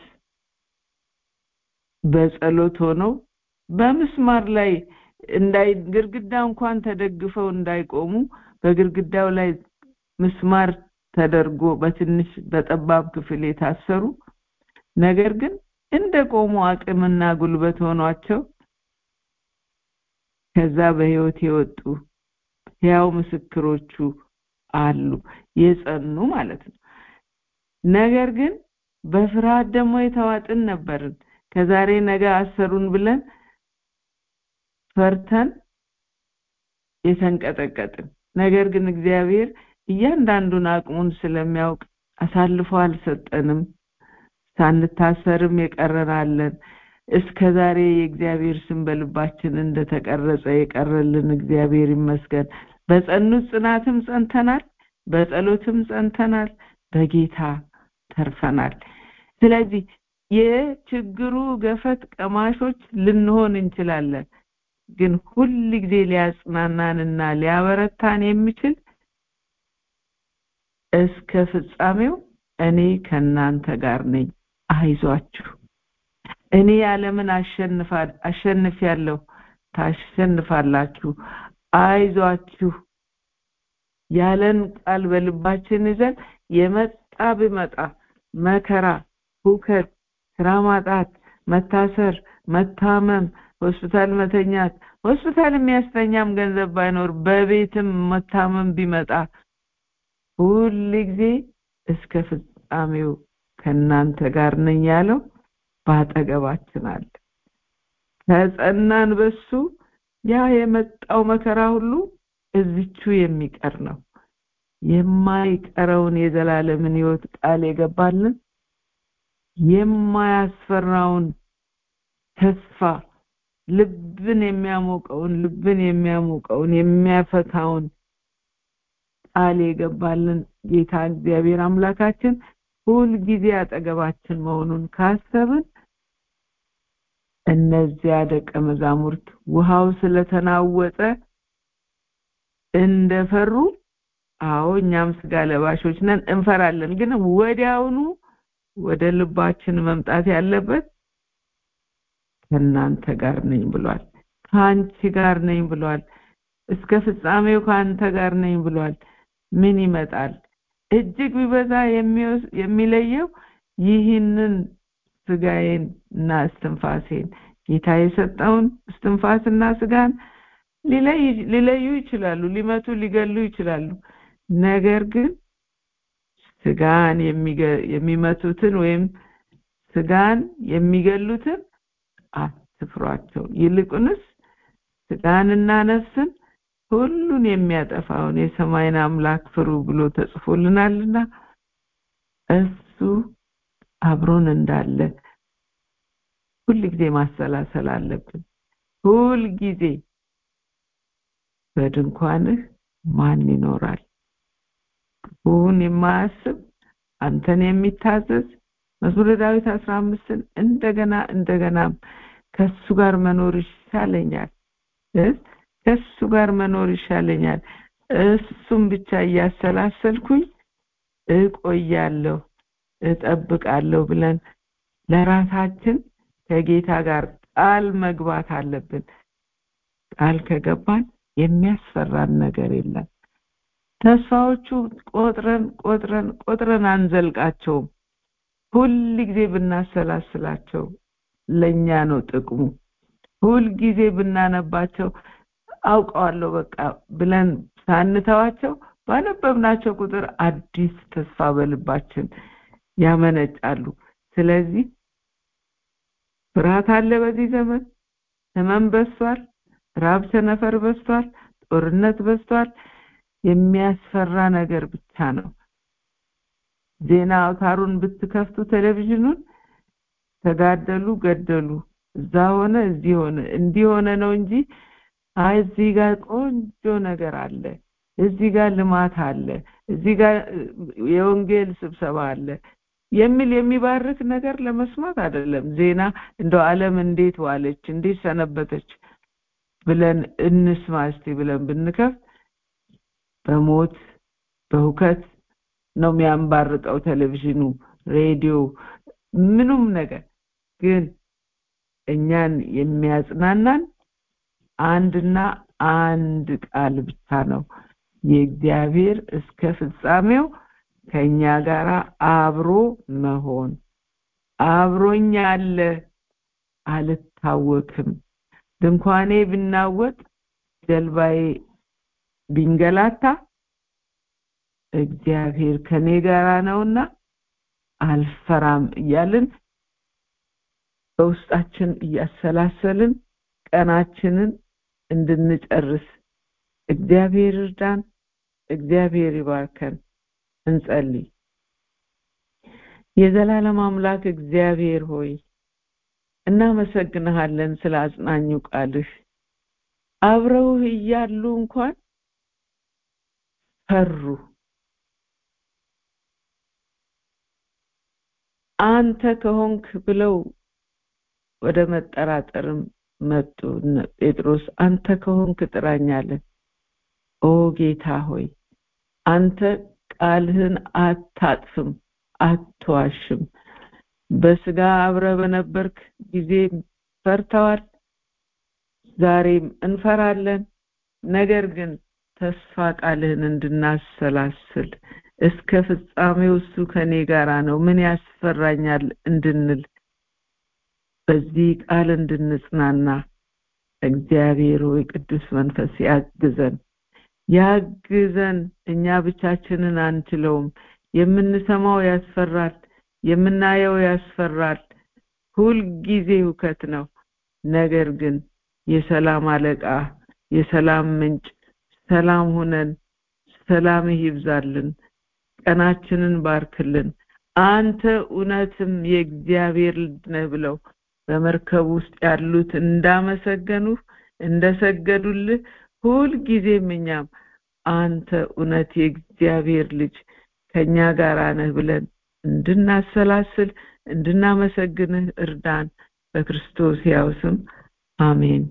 በጸሎት ሆነው በመስማር ላይ እንዳይ ግርግዳ እንኳን ተደግፈው እንዳይቆሙ በግርግዳው ላይ መስማር ተደርጎ በትንሽ በጠባብ ክፍል የታሰሩ ነገር ግን እንደቆሙ አቅምና ጉልበት ሆኗቸው ከዛ በህይወት የወጡ ያው ምስክሮቹ አሉ፣ የጸኑ ማለት ነው። ነገር ግን በፍርሃት ደግሞ የተዋጥን ነበርን። ከዛሬ ነገ አሰሩን ብለን ፈርተን የተንቀጠቀጥን። ነገር ግን እግዚአብሔር እያንዳንዱን አቅሙን ስለሚያውቅ አሳልፎ አልሰጠንም። ሳንታሰርም የቀረናለን። እስከዛሬ የእግዚአብሔር ስም በልባችን እንደተቀረጸ የቀረልን እግዚአብሔር ይመስገን። በጸኑት ጽናትም ጸንተናል፣ በጸሎትም ጸንተናል፣ በጌታ ተርፈናል። ስለዚህ የችግሩ ገፈት ቀማሾች ልንሆን እንችላለን፣ ግን ሁሉ ጊዜ ሊያጽናናንና ሊያበረታን የሚችል እስከ ፍጻሜው እኔ ከናንተ ጋር ነኝ፣ አይዟችሁ፣ እኔ ዓለምን አሸንፋል አሸንፊያለሁ፣ ታሸንፋላችሁ፣ አይዟችሁ ያለን ቃል በልባችን ይዘን የመጣ ቢመጣ መከራ፣ ሁከት፣ ስራ ማጣት፣ መታሰር፣ መታመም፣ ሆስፒታል መተኛት፣ ሆስፒታል የሚያስተኛም ገንዘብ ባይኖር በቤትም መታመም ቢመጣ ሁሉ ጊዜ እስከ ፍጻሜው ከናንተ ጋር ነኝ ያለው ባጠገባችን አለ። ከጸናን በሱ ያ የመጣው መከራ ሁሉ እዚቹ የሚቀር ነው። የማይቀረውን የዘላለምን ሕይወት ቃል የገባልን የማያስፈራውን ተስፋ ልብን የሚያሞቀውን ልብን የሚያሞቀውን የሚያፈካውን ቃል የገባልን ጌታ እግዚአብሔር አምላካችን ሁል ጊዜ አጠገባችን መሆኑን ካሰብን እነዚያ ደቀ መዛሙርት ውሃው ስለተናወጠ እንደፈሩ አዎ እኛም ስጋ ለባሾች ነን እንፈራለን ግን ወዲያውኑ ወደ ልባችን መምጣት ያለበት ከናንተ ጋር ነኝ ብሏል ካንቺ ጋር ነኝ ብሏል እስከ ፍጻሜው ካንተ ጋር ነኝ ብሏል ምን ይመጣል እጅግ ቢበዛ የሚለየው ይህንን ስጋዬንና እስትንፋሴን ጌታ የሰጠውን እስትንፋስና ስጋን ሊለዩ ይችላሉ ሊመቱ ሊገሉ ይችላሉ ነገር ግን ስጋን የሚመቱትን ወይም ስጋን የሚገሉትን አትፍሯቸው ይልቁንስ ስጋንና ነፍስን ሁሉን የሚያጠፋውን የሰማይን አምላክ ፍሩ ብሎ ተጽፎልናልና እሱ አብሮን እንዳለ ሁሉ ጊዜ ማሰላሰል አለብን ሁሉ ጊዜ በድንኳንህ ማን ይኖራል ሁን የማያስብ አንተን የሚታዘዝ መዝሙረ ዳዊት አስራ አምስት እንደገና እንደገና ከሱ ጋር መኖር ይሻለኛል ከሱ ጋር መኖር ይሻለኛል እሱም ብቻ ያሰላሰልኩኝ እቆያለሁ እጠብቃለሁ ብለን ለራሳችን ከጌታ ጋር ቃል መግባት አለብን ቃል ከገባን የሚያስፈራን ነገር የለም ተስፋዎቹ ቆጥረን ቆጥረን ቆጥረን አንዘልቃቸውም ሁሉ ጊዜ ብናሰላስላቸው ለኛ ነው ጥቅሙ ሁሉ ጊዜ ብናነባቸው አውቀዋለሁ በቃ ብለን ሳንተዋቸው ባነበብናቸው ቁጥር አዲስ ተስፋ በልባችን ያመነጫሉ ስለዚህ ፍርሃት አለ በዚህ ዘመን ህመም በዝቷል ራብ ቸነፈር በዝቷል ጦርነት በዝቷል የሚያስፈራ ነገር ብቻ ነው ዜና አውታሩን ብትከፍቱ ቴሌቪዥኑን ተጋደሉ ገደሉ እዛ ሆነ እዚህ ሆነ እንዲህ ሆነ ነው እንጂ አይ እዚህ ጋር ቆንጆ ነገር አለ እዚህ ጋር ልማት አለ እዚህ ጋር የወንጌል ስብሰባ አለ የሚል የሚባርክ ነገር ለመስማት አይደለም ዜና እንደው ዓለም እንዴት ዋለች እንዴት ሰነበተች ብለን እንስማ እስቲ ብለን ብንከፍት በሞት በሁከት ነው የሚያንባርቀው ቴሌቪዥኑ ሬዲዮ ምንም ነገር ግን እኛን የሚያጽናናን አንድና አንድ ቃል ብቻ ነው የእግዚአብሔር እስከ ፍጻሜው ከኛ ጋር አብሮ መሆን አብሮኛል አልታወክም ድንኳኔ ብናወጥ ጀልባዬ ቢንገላታ እግዚአብሔር ከኔ ጋር ነውና አልፈራም እያልን በውስጣችን እያሰላሰልን ቀናችንን እንድንጨርስ እግዚአብሔር ይርዳን እግዚአብሔር ይባርከን እንጸልይ የዘላለም አምላክ እግዚአብሔር ሆይ እናመሰግንሃለን ስለ አጽናኙ ቃልህ አብረው እያሉ እንኳን ፈሩ አንተ ከሆንክ ብለው ወደ መጠራጠርም መጡ ጴጥሮስ አንተ ከሆንክ ጥራኛለ ኦ ጌታ ሆይ አንተ ቃልህን አታጥፍም አትዋሽም በስጋ አብረ በነበርክ ጊዜ ፈርተዋል ዛሬም እንፈራለን ነገር ግን ተስፋ ቃልህን እንድናሰላስል እስከ ፍጻሜው እሱ ከኔ ጋር ነው ምን ያስፈራኛል እንድንል በዚህ ቃል እንድንጽናና እግዚአብሔር ሆይ ቅዱስ መንፈስ ያግዘን ያግዘን እኛ ብቻችንን አንችለውም የምንሰማው ያስፈራል የምናየው ያስፈራል ሁሉ ጊዜ ሁከት ነው ነገር ግን የሰላም አለቃ የሰላም ምንጭ ሰላም ሆነን ሰላም ይብዛልን ቀናችንን ባርክልን አንተ እውነትም የእግዚአብሔር ልጅ ነህ ብለው በመርከብ ውስጥ ያሉት እንዳመሰገኑ እንደሰገዱልህ ሁሉ ጊዜ እኛም አንተ እውነት የእግዚአብሔር ልጅ ከኛ ጋር ነህ ብለን እንድናሰላስል እንድናመሰግንህ እርዳን። በክርስቶስ ሕያው ስም አሜን።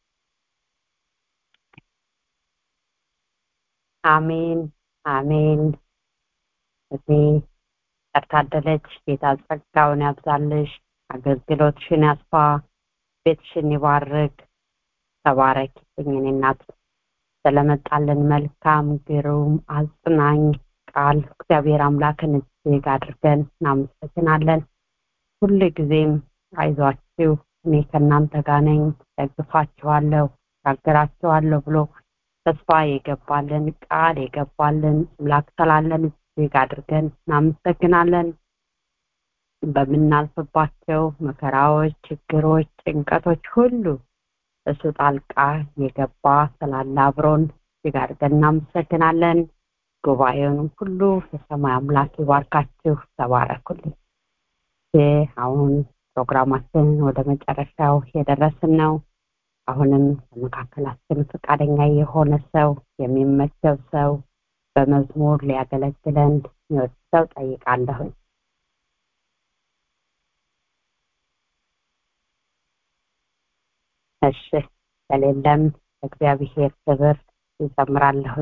አሜን አሜን። እዚህ ተታደለች ጌታ ጸጋውን ያብዛልሽ፣ አገልግሎትሽን ያስፋ፣ ቤትሽን ይባርክ። ተባረክ የኔ እናት። ስለመጣልን መልካም ግሩም አጽናኝ ቃል እግዚአብሔር አምላክን እጅግ አድርገን እናመሰግናለን። ሁሉ ጊዜም አይዟችሁ እኔ ከእናንተ ጋር ነኝ፣ ደግፋችኋለሁ፣ ታገራችኋለሁ ብሎ ተስፋ የገባልን ቃል የገባልን አምላክ ስላለን እጅግ አድርገን እናመሰግናለን። በምናልፍባቸው መከራዎች፣ ችግሮች፣ ጭንቀቶች ሁሉ እሱ ጣልቃ የገባ ስላለ አብሮን እጅግ አድርገን እናመሰግናለን። ጉባኤውን ሁሉ የሰማይ አምላክ ይባርካችሁ። ተባረኩልኝ። አሁን ፕሮግራማችን ወደ መጨረሻው የደረስን ነው። አሁንም በመካከላችን ፈቃደኛ የሆነ ሰው የሚመቸው ሰው በመዝሙር ሊያገለግለን የሚወድ ሰው ጠይቃለሁ። እሺ ከሌለም እግዚአብሔር ክብር ይጨምራለሁ።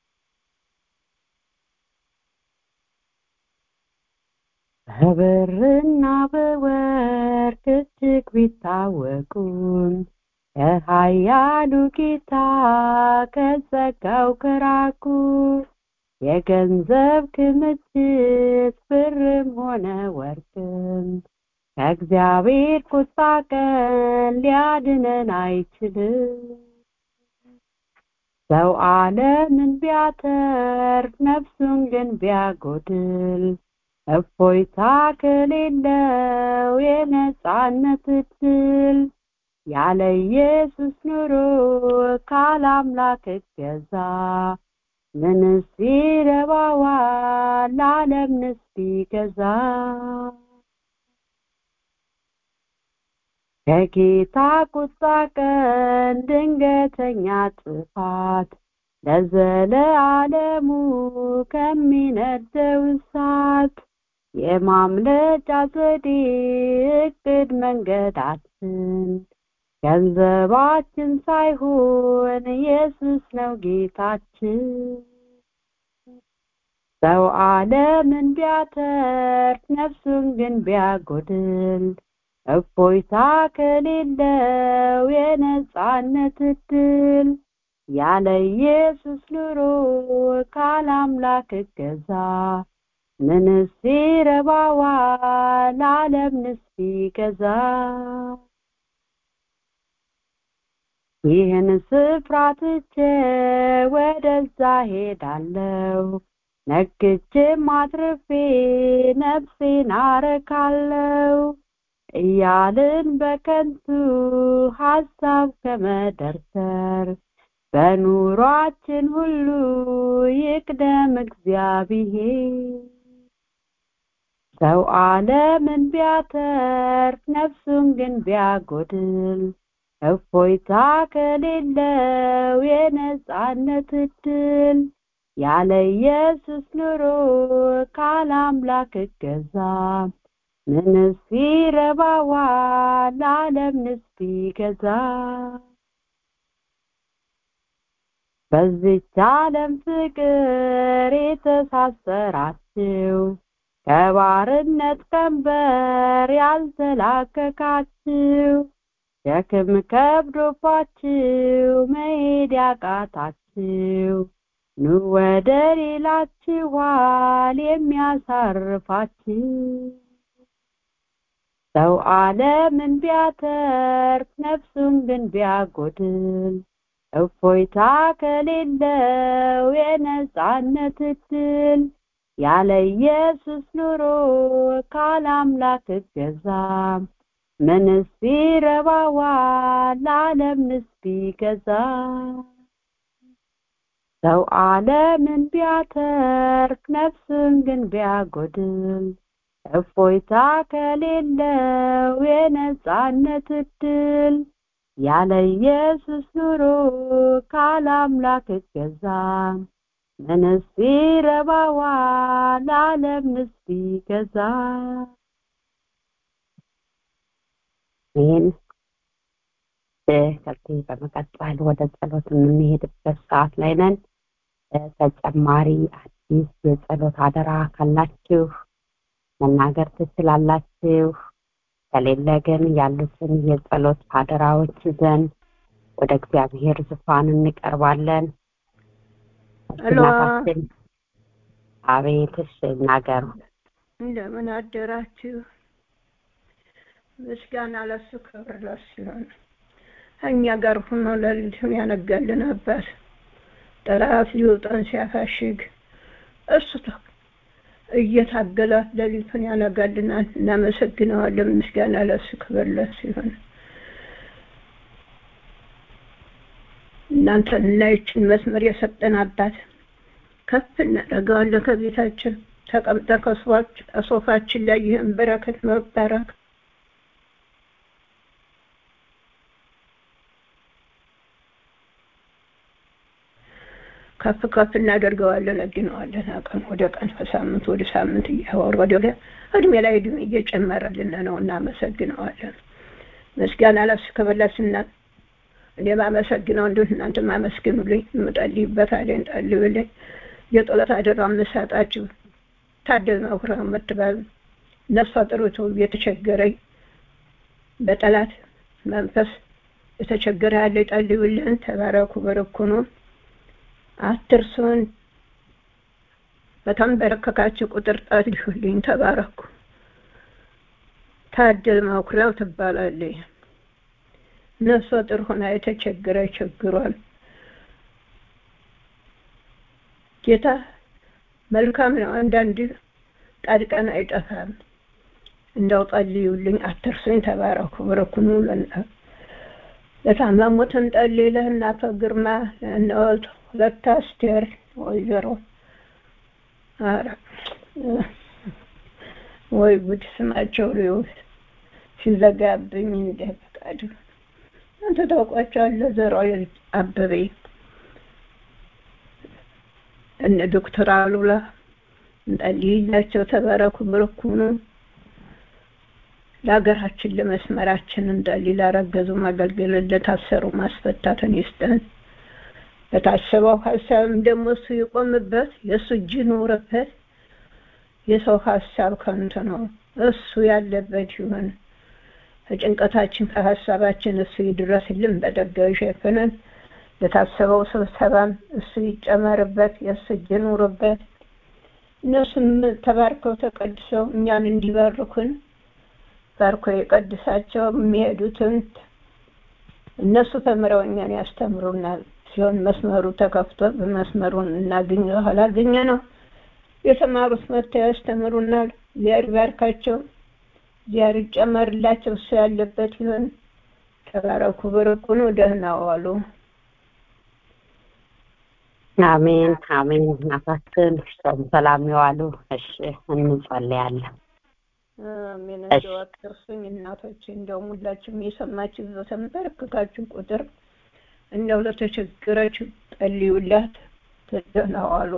በብርና በወርቅ እጅግ ቢታወቁም ከኃያሉ ጌታ ከጸጋው ከራቁ የገንዘብ ክምችት ብርም ሆነ ወርቅም ከእግዚአብሔር ቁጣ ቀን ሊያድነን አይችልም። ሰው ዓለምን ቢያተርፍ ነፍሱን ግን ቢያጎድል እፎይታ ከሌለው የነጻነት እድል ያለ ኢየሱስ ኑሮ ካለ አምላክ እገዛ ምንስ ይረባዋል ዓለምንስ ቢገዛ? ከጌታ ቁጣ ቀን ድንገተኛ ጥፋት ለዘለዓለሙ ከሚነደው እሳት የማምለጫ ዘዴ እቅድ መንገዳችን ገንዘባችን ሳይሆን ኢየሱስ ነው ጌታችን። ሰው ዓለምን ቢያተርፍ ነፍሱን ግን ቢያጎድል እፎይታ ከሌለው የነጻነት እድል ያለ ኢየሱስ ኑሮ ካለ አምላክ እገዛ ምንስ ይረባዋል ዓለምንስ ቢገዛ? ይህን ስፍራ ትቼ ወደዛ ሄዳለሁ ነግቼም አትርፌ ነፍሴን አረካለሁ እያልን በከንቱ ሀሳብ ከመደርሰር በኑሯችን ሁሉ ይቅደም እግዚአብሔር። ሰው ዓለምን ቢያተርፍ ነፍሱን ግን ቢያጎድል እፎይታ ከሌለው የነጻነት እድል ያለ ኢየሱስ ኑሮ ካለ አምላክ እገዛ ምንስ ይረባዋል ዓለምንስ ቢገዛ? በዚች ዓለም ፍቅር የተሳሰራችሁ ከባርነት ቀንበር ያልተላቀቃችሁ ሸክም ከብዶባችሁ መሄድ ያቃታችሁ ኑ ወደ ሌላችኋል የሚያሳርፋችሁ። ሰው ዓለምን ቢያተርፍ ነፍሱን ግን ቢያጎድል እፎይታ ከሌለው የነጻነት እድል ያለ ኢየሱስ ኑሮ ካለ አምላክ እገዛ ምንስ ይረባዋል ዓለምንስ ቢገዛ? ሰው ዓለምን ቢያተርፍ ነፍሱን ግን ቢያጎድል እፎይታ ከሌለው የነጻነት እድል ያለ ኢየሱስ ኑሮ ካለ አምላክ እገዛ ምንስ ይረባዋል ዓለምስ ቢገዛ። ይህን ከዚህ በመቀጠል ወደ ጸሎት የምንሄድበት ሰዓት ላይ ነን። ተጨማሪ አዲስ የጸሎት አደራ ካላችሁ መናገር ትችላላችሁ። ከሌለ ግን ያሉትን የጸሎት አደራዎች ይዘን ወደ እግዚአብሔር ዙፋን እንቀርባለን። እናታችን አቤት እሺ እናገሩ።
እንደምን አደራችሁ? ምስጋና ለእሱ ክብር ለእሱ ይሁን። እኛ ጋር ሆኖ ሌሊቱን ያነጋልን አባት ጠላት ሊውጠን ሲያፋሽግ እሱ እየታገለ ሌሊቱን ያነጋልናል። እናመሰግነዋለን። ምስጋና ለእሱ ክብር ለእሱ ይሁን። እናንተን እና ይህችን መስመር የሰጠን አባት ከፍ እናደርገዋለን። ከቤታችን ተቀምጠን ከሶፋችን ላይ ይህን በረከት መባረክ ከፍ ከፍ እናደርገዋለን። እድነዋለን። ቀን ወደ ቀን ከሳምንት ወደ ሳምንት እያወረደ ወደ እድሜ ላይ እድሜ እየጨመረልን ነው። እናመሰግነዋለን። ምስጋና ለእሱ ክብር ለእሱ ይሁን። እኔ ማመሰግነው እንዲሁ እናንተ ማመስግኑልኝ። የምጠልይበት አለኝ ጠልዩልኝ። የጸሎት አደራ የምሰጣችሁ ታደል መኩሪያ የምትባል ነፍሰ ጡር የተቸገረኝ በጠላት መንፈስ የተቸገረ ያለ ጠልዩልን። ተባረኩ፣ በረኩኑ፣ አትርሱን። በተንበረከካችሁ ቁጥር ጠልዩልኝ። ተባረኩ። ታደል መኩሪያው ትባላለች። ነፍሰ ጡር ሆና የተቸገረ ችግሯል። ጌታ መልካም ነው። አንዳንድ ጻድቃን አይጠፋም። እንደው ጸልዩልኝ፣ አትርሱኝ። ተባረኩ፣ በረኩኑ። ለታመሙትን ጸልይ። ለእናቷ ግርማ፣ ለእነወልድ ሁለት አስቴር ወይዘሮ ኧረ ወይ ጉድ ስማቸው ሊሆን ሲዘጋብኝ እንደ ፈቃዱ አንተ ታውቋቸዋለህ። ዘራዊ አበበ፣ እነ ዶክተር አሉላ እንጸልይላቸው። ተባረኩ፣ በረኩኑ። ለሀገራችን ለመስመራችን እንጸልይ። ላረገዙ ማገልገል፣ ለታሰሩ ማስፈታትን ይስጠን። ለታሰበው ሀሳብም ደግሞ እሱ ይቆምበት፣ የእሱ እጅ ኑርበት። የሰው ሀሳብ ከንቱ ነው፣ እሱ ያለበት ይሁን። ከጭንቀታችን ከሀሳባችን እሱ ይድረስልን፣ በጸጋው ይሸፍነን። ለታሰበው ስብሰባም እሱ ይጨመርበት፣ የእሱ እጅ ኑርበት። እነሱም ተባርከው ተቀድሰው እኛን እንዲባርኩን ባርኮ የቀድሳቸው። የሚሄዱትን እነሱ ተምረው እኛን ያስተምሩናል። ሲሆን መስመሩ ተከፍቶ በመስመሩን እናገኘው አላገኘ ነው የተማሩት መጥተው ያስተምሩናል። እግዚአብሔር ይባርካቸው፣ እግዚአብሔር ይጨመርላቸው። እሱ ያለበት ይሁን። ተባረኩ፣ በረኩኑ። ደህና ዋሉ።
አሜን አሜን። እናታችን ሰላም ይዋሉ። እሺ እንጸልያለን።
አሜን። እንደው አትርሱኝ እናቶች። እንደው ሁላችሁም የሰማችሁ በተንበረከካችሁ ቁጥር እንደው ለተቸገረችው ጸልዩላት። ደህና ዋሉ።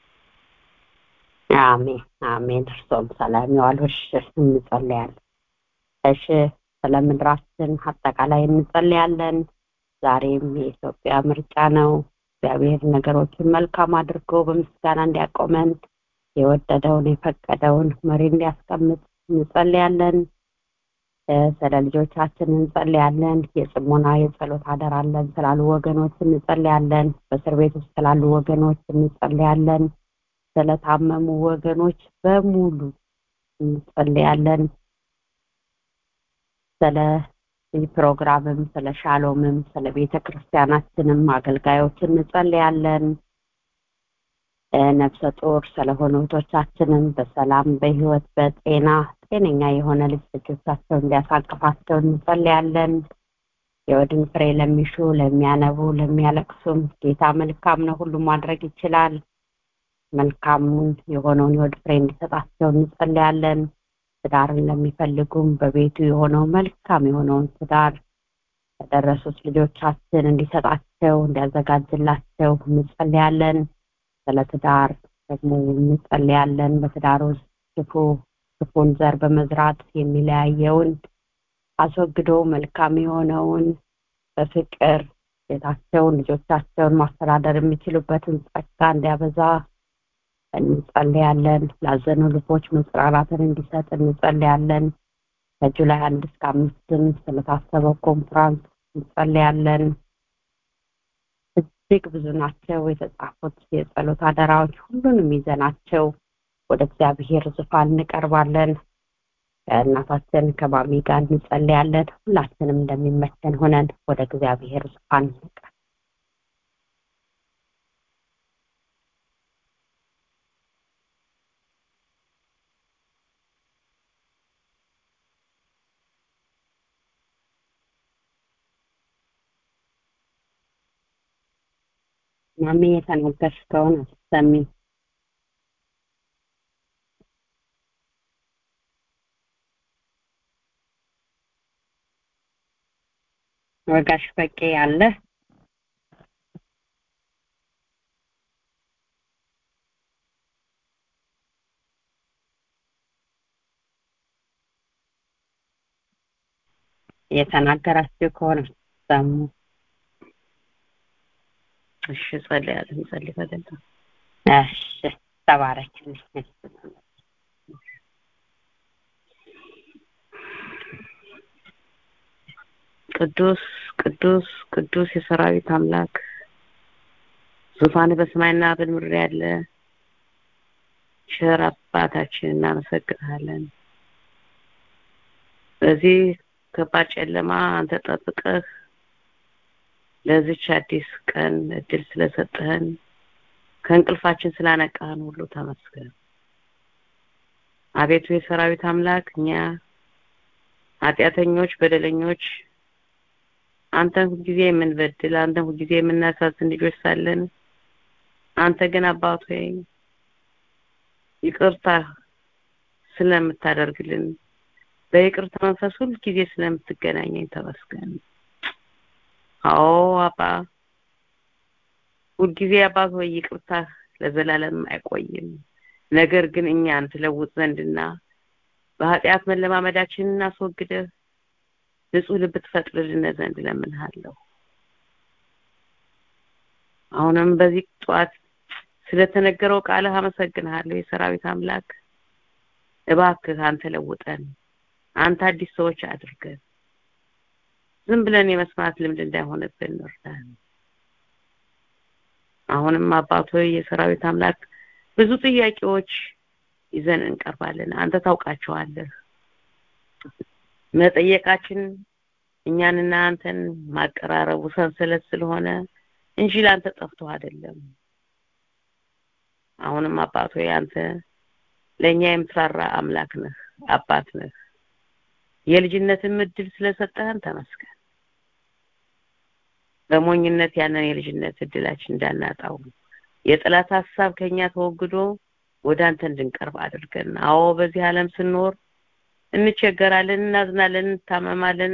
አሜን አሜን። እርሶም ሰላም ይዋሉ። እሺ እንጸልያለን። እሺ ስለ ምድራችን አጠቃላይ እንጸልያለን። ዛሬም የኢትዮጵያ ምርጫ ነው። እግዚአብሔር ነገሮችን መልካም አድርጎ በምስጋና እንዲያቆመን የወደደውን የፈቀደውን መሪ እንዲያስቀምጥ እንጸልያለን። ስለ ልጆቻችን እንጸልያለን። የጽሞና የጸሎት አደራ አለን ስላሉ ወገኖች እንጸልያለን። በእስር ቤት ውስጥ ስላሉ ወገኖች እንጸልያለን። ስለታመሙ ወገኖች በሙሉ እንጸልያለን። ስለ ፕሮግራምም ስለ ሻሎምም ስለ ቤተ ክርስቲያናችንም አገልጋዮች እንጸልያለን። ነፍሰ ጡር ስለሆኑ እህቶቻችንም በሰላም በህይወት በጤና ጤነኛ የሆነ ልጅ ልጆቻቸውን እንዲያሳቅፋቸው እንጸልያለን። የወድን ፍሬ ለሚሹ ለሚያነቡ ለሚያለቅሱም ጌታ መልካም ነው፣ ሁሉ ማድረግ ይችላል። መልካሙን የሆነውን የወድ ፍሬ እንዲሰጣቸው እንጸልያለን። ትዳርን ለሚፈልጉም በቤቱ የሆነው መልካም የሆነውን ትዳር ለደረሱት ልጆቻችን እንዲሰጣቸው እንዲያዘጋጅላቸው እንጸልያለን። ስለትዳር ደግሞ እንጸልያለን። በትዳር ውስጥ ክፉ ክፉን ዘር በመዝራት የሚለያየውን አስወግዶ መልካም የሆነውን በፍቅር ቤታቸውን ልጆቻቸውን ማስተዳደር የሚችሉበትን ጸጋ እንዲያበዛ እንጸልያለን። ላዘኑ ልቦች መጽናናትን እንዲሰጥ እንጸልያለን። ከጁላይ አንድ እስከ አምስት ስለታሰበው ኮንፈረንስ እንጸልያለን። እጅግ ብዙ ናቸው የተጻፉት የጸሎት አደራዎች። ሁሉንም ይዘናቸው ወደ እግዚአብሔር ዙፋን እንቀርባለን። ከእናታችን ከማሚ ጋር እንጸልያለን። ሁላችንም እንደሚመቸን ሆነን ወደ እግዚአብሔር ዙፋን እንቀርባለን። ማሚ የተናገርሽ ከሆነ አሰሚ። ወጋሽ በቄ ያለ የተናገራችሁ ከሆነ ሰሙ።
እሺ ጸልያለሁ ጸልይ ፈደልታ
እሺ ተባረክልኝ።
ቅዱስ ቅዱስ ቅዱስ የሰራዊት አምላክ ዙፋን በሰማይና በምድር ያለ ቸር አባታችን እናመሰግናለን። በዚህ ከባድ ጨለማ አንተ ጠብቀህ ለዚች አዲስ ቀን እድል ስለሰጠህን ከእንቅልፋችን ስላነቃህን ሁሉ ተመስገን። አቤቱ የሰራዊት አምላክ እኛ ኃጢአተኞች በደለኞች አንተን ሁልጊዜ የምንበድል አንተን ሁልጊዜ የምናሳዝን ልጆች ሳለን አንተ ግን አባት ሆይ ይቅርታ ስለምታደርግልን በይቅርታ መንፈስ ሁልጊዜ ስለምትገናኘን ተመስገን። አዎ አባ ሁልጊዜ አባት ሆይ ይቅርታ ለዘላለም አይቆይም። ነገር ግን እኛን ትለውጥ ዘንድና በኃጢአት መለማመዳችንን አስወግደህ ንጹህ ልብ ትፈጥርልን ዘንድ ለምንሃለሁ። አሁንም በዚህ ጧት ስለተነገረው ቃልህ አመሰግንሃለሁ የሰራዊት አምላክ። እባክህ አንተ ለውጠን፣ አንተ አዲስ ሰዎች አድርገን፣ ዝም ብለን የመስማት ልምድ እንዳይሆንብን እርዳን። አሁንም አባት ሆይ የሰራዊት አምላክ ብዙ ጥያቄዎች ይዘን እንቀርባለን። አንተ ታውቃቸዋለህ። መጠየቃችን እኛንና አንተን ማቀራረቡ ሰንሰለት ስለሆነ እንጂ ላንተ ጠፍቶ አይደለም። አሁንም አባት ሆይ አንተ ለኛ የምትራራ አምላክ ነህ፣ አባት ነህ። የልጅነትን እድል ስለሰጠህን ተመስገን። በሞኝነት ያንን የልጅነት እድላችን እንዳናጣው የጠላት ሐሳብ ከኛ ተወግዶ ወደ አንተ እንድንቀርብ አድርገን። አዎ በዚህ ዓለም ስንኖር እንቸገራለን፣ እናዝናለን፣ እንታመማለን።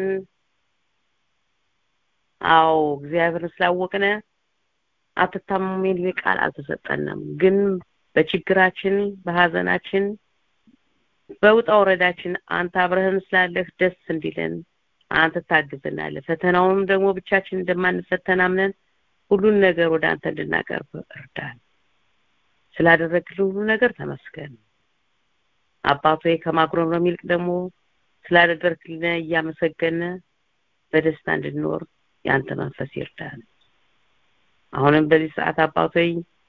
አዎ እግዚአብሔር ስላወቅነ አትታመሙ የሚል ቃል አልተሰጠንም። ግን በችግራችን በሐዘናችን በውጣ ወረዳችን አንተ አብረህን ስላለህ ደስ እንዲለን አንተ ታግዘናለህ። ፈተናውንም ደግሞ ብቻችን እንደማንፈተን አምነን ሁሉን ነገር ወደ አንተ እንድናቀርብ እርዳን። ስላደረግልን ሁሉ ነገር ተመስገን። አባቶዬ ከማጉረምረም ይልቅ ደግሞ ስላደረግልን እያመሰገነ በደስታ እንድንኖር ያንተ መንፈስ ይርዳን። አሁንም በዚህ ሰዓት አባቶዬ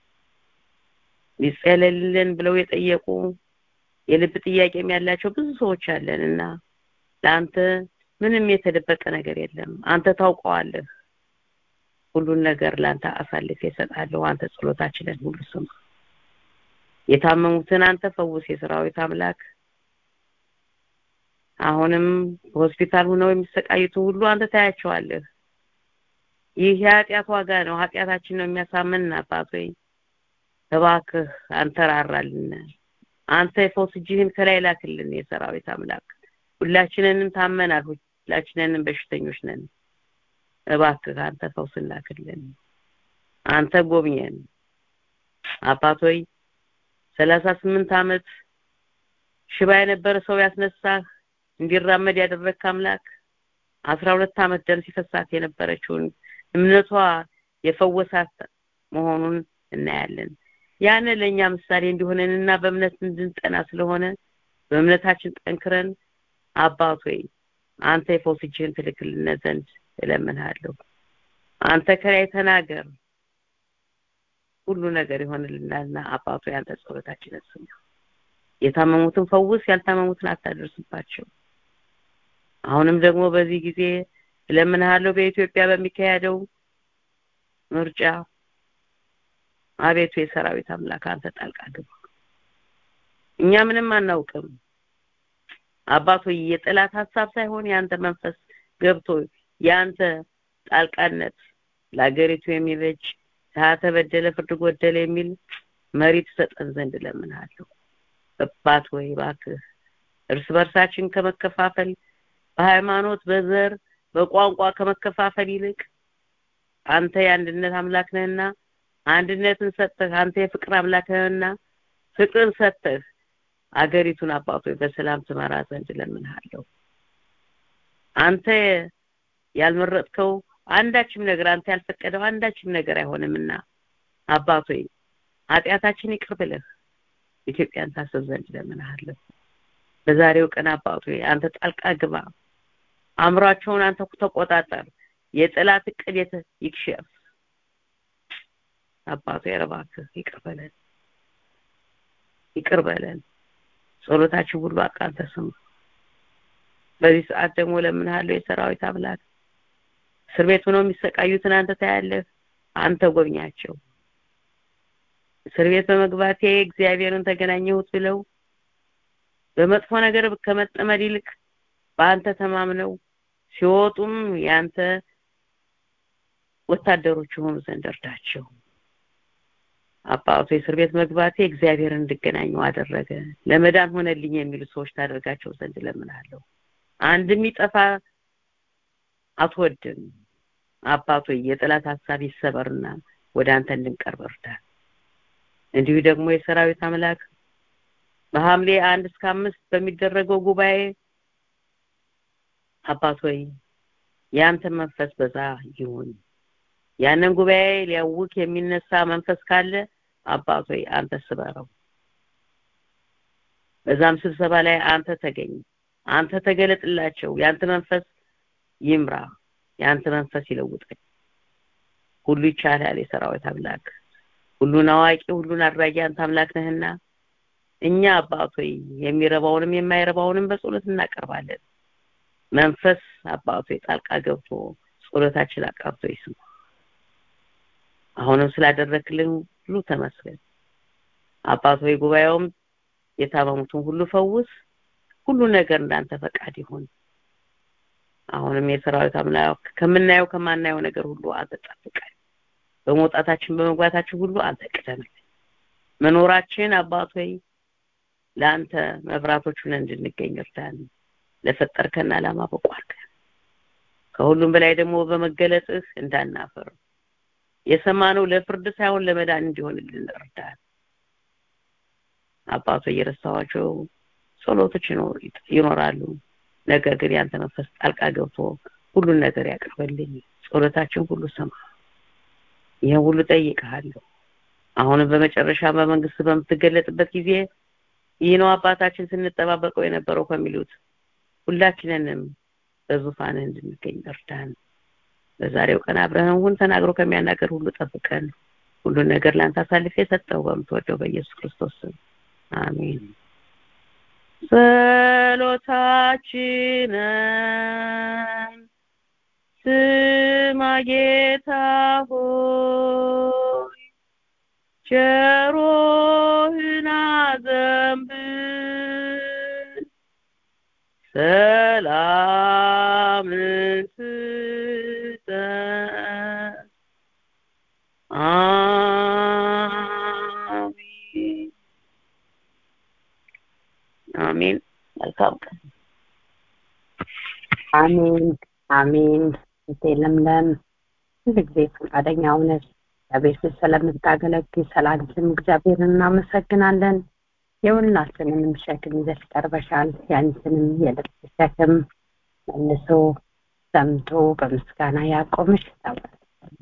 ይጸልልልን ብለው የጠየቁ የልብ ጥያቄም ያላቸው ብዙ ሰዎች አለንና ለአንተ ምንም የተደበቀ ነገር የለም። አንተ ታውቀዋለህ። ሁሉን ነገር ለአንተ አሳልፌ እሰጣለሁ። አንተ ጸሎታችንን ሁሉ ስማ። የታመሙትን አንተ ፈውስ የሰራዊት አምላክ። አሁንም ሆስፒታል ሆነው የሚሰቃዩት ሁሉ አንተ ታያቸዋለህ። ይህ የኃጢአት ዋጋ ነው፣ ኃጢአታችን ነው የሚያሳምን። አባት ሆይ እባክህ አንተ ራራልን። አንተ የፈውስ እጅህን ከላይ ላክልን የሰራዊት አምላክ። ሁላችንንም ታመናል፣ ሁላችንንም በሽተኞች ነን። እባክህ አንተ ፈውስ ላክልን፣ አንተ ጎብኘን። አባት ሆይ ሰላሳ ስምንት ዓመት ሽባ የነበረ ሰው ያስነሳህ እንዲራመድ ያደረግክ አምላክ አስራ ሁለት ዓመት ደም ሲፈሳት የነበረችውን እምነቷ የፈወሳት መሆኑን እናያለን። ያን ለኛ ምሳሌ እንዲሆነንና በእምነት እንድንጠና ስለሆነ በእምነታችን ጠንክረን አባት ሆይ አንተ የፈውስ እጅህን ትልክልን ዘንድ እለምንሃለሁ። አንተ ከላይ ተናገር ሁሉ ነገር ይሆንልናልና አባት ሆይ አንተ ጸሎታችንን ስማ። የታመሙትን ፈውስ፣ ያልታመሙትን አታደርስባቸው። አሁንም ደግሞ በዚህ ጊዜ እለምንሃለሁ በኢትዮጵያ በሚካሄደው ምርጫ አቤቱ የሰራዊት አምላክ አንተ ጣልቃ ግባ። እኛ ምንም አናውቅም አባት ሆይ የጠላት ሐሳብ ሳይሆን ያንተ መንፈስ ገብቶ ያንተ ጣልቃነት ለአገሪቱ የሚበጅ ታተበደለ ፍርድ ጎደለ የሚል መሪ ትሰጠን ዘንድ እለምንሃለሁ። አባት ሆይ እባክህ እርስ በርሳችን ከመከፋፈል በሃይማኖት በዘር በቋንቋ ከመከፋፈል ይልቅ አንተ የአንድነት አምላክ ነህና አንድነትን ሰጥተህ አንተ የፍቅር አምላክ ነህና ፍቅርን ሰጥተህ አገሪቱን አባት ሆይ በሰላም ትመራ ዘንድ እለምንሃለሁ። አንተ ያልመረጥከው አንዳችም ነገር አንተ ያልፈቀደው አንዳችም ነገር አይሆንምና አባት ሆይ ኃጢአታችን ይቅር ብለህ ኢትዮጵያን ታስብ ዘንድ እለምንሃለሁ። በዛሬው ቀን አባት ሆይ አንተ ጣልቃ ግባ። አምራቸውን አንተ ተቆጣጠር። የጠላት ዕቅድ ይክሸፍ። አባት ሆይ እባክህ ይቅር በለን ይቅር በለን። ጸሎታችን ሁሉ አቃንተ ስማ። በዚህ ሰዓት ደግሞ እለምንሃለሁ የሰራዊት አምላክ እስር ቤት ሆነው የሚሰቃዩትን አንተ ታያለህ። አንተ ጎብኛቸው። እስር ቤት በመግባቴ እግዚአብሔርን ተገናኘሁት ብለው በመጥፎ ነገር ከመጠመድ ይልቅ በአንተ ተማምነው ሲወጡም ያንተ ወታደሮች ሆኑ ዘንድ እርዳቸው። አባቱ እስር ቤት መግባቴ እግዚአብሔርን እንድገናኙ አደረገ ለመዳን ሆነልኝ የሚሉ ሰዎች ታደርጋቸው ዘንድ እለምንሃለሁ። አንድም ይጠፋ አትወድም አባቱ የጠላት ሐሳብ ይሰበርና ወደ አንተ እንድንቀርብ እርዳን። እንዲሁ ደግሞ የሰራዊት አምላክ በሐምሌ አንድ እስከ አምስት በሚደረገው ጉባኤ አባት ሆይ ያንተ መንፈስ በዛ ይሁን። ያንን ጉባኤ ሊያውክ የሚነሳ መንፈስ ካለ አባት ሆይ አንተ ስበረው። በዛም ስብሰባ ላይ አንተ ተገኝ፣ አንተ ተገለጥላቸው። ያንተ መንፈስ ይምራ፣ ያንተ መንፈስ ይለውጣል። ሁሉ ይቻላል የሰራዊት አምላክ፣ ሁሉን አዋቂ፣ ሁሉን አድራጊ አንተ አምላክ ነህና እኛ አባት ሆይ የሚረባውንም የማይረባውንም በጸሎት እናቀርባለን። መንፈስ አባት ሆይ ጣልቃ ገብቶ ጸሎታችን አቃብቶ ይስማ። አሁንም ስላደረክልን ሁሉ ተመስገን አባት ሆይ። ጉባኤውም የታመሙትን ሁሉ ፈውስ። ሁሉ ነገር እንዳንተ ፈቃድ ይሁን። አሁንም የሰራዊት አምላክ ከምናየው ከማናየው ነገር ሁሉ አንተ ጠብቀን። በመውጣታችን በመግባታችን ሁሉ አንተ ቅደምልን። መኖራችን አባት ሆይ ለአንተ መብራቶች ሆነን እንድንገኝ እርዳን። ለፈጠርከን ዓላማ በቁ አድርገን። ከሁሉም በላይ ደግሞ በመገለጥህ እንዳናፈር የሰማነው ለፍርድ ሳይሆን ለመዳን እንዲሆንልን እርዳን። አባት ሆይ የረሳኋቸው ጸሎቶች ይኖራሉ፣ ነገር ግን ያንተ መንፈስ ጣልቃ ገብቶ ሁሉን ነገር ያቀርብልኝ። ጸሎታችን ሁሉ ሰማ። ይሄን ሁሉ ጠይቀሃለሁ። አሁን በመጨረሻ በመንግስት በምትገለጥበት ጊዜ ይህ ነው አባታችን ስንጠባበቀው የነበረው ከሚሉት ሁላችንንም በዙፋንህ እንድንገኝ እርዳን። በዛሬው ቀን አብረን ሁን ተናግሮ ከሚያናገር ሁሉ ጠብቀን። ሁሉን ነገር ላንተ አሳልፌ ሰጠው በምትወደው በኢየሱስ ክርስቶስ ስም አሜን። ጸሎታችንን ስማ ጌታ ሆይ፣ ጆሮህን አዘንብል፣ ሰላምን ስጠን። አሜን አሜን። መልካም ቀን።
አሜን አሜን። ለምለም ሁልጊዜ ፈቃደኛ ሆነሽ በቤት ስለምታገለግል ሰላንችን እግዚአብሔርን እናመሰግናለን። የሁላችንንም ሸክም ይዘሽ ቀርበሻል። ያንቺንም የልብ ሸክም መልሶ ሰምቶ በምስጋና ያቆምሽ ተባረክ።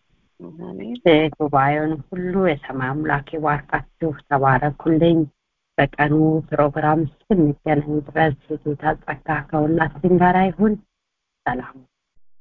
ጉባኤውን ሁሉ የሰማይ አምላክ ይባርካችሁ። ተባረኩልኝ። በቀኑ ፕሮግራም እስክንገናኝ ድረስ የጌታ ጸጋ ከሁላችን ጋር ይሁን። ሰላም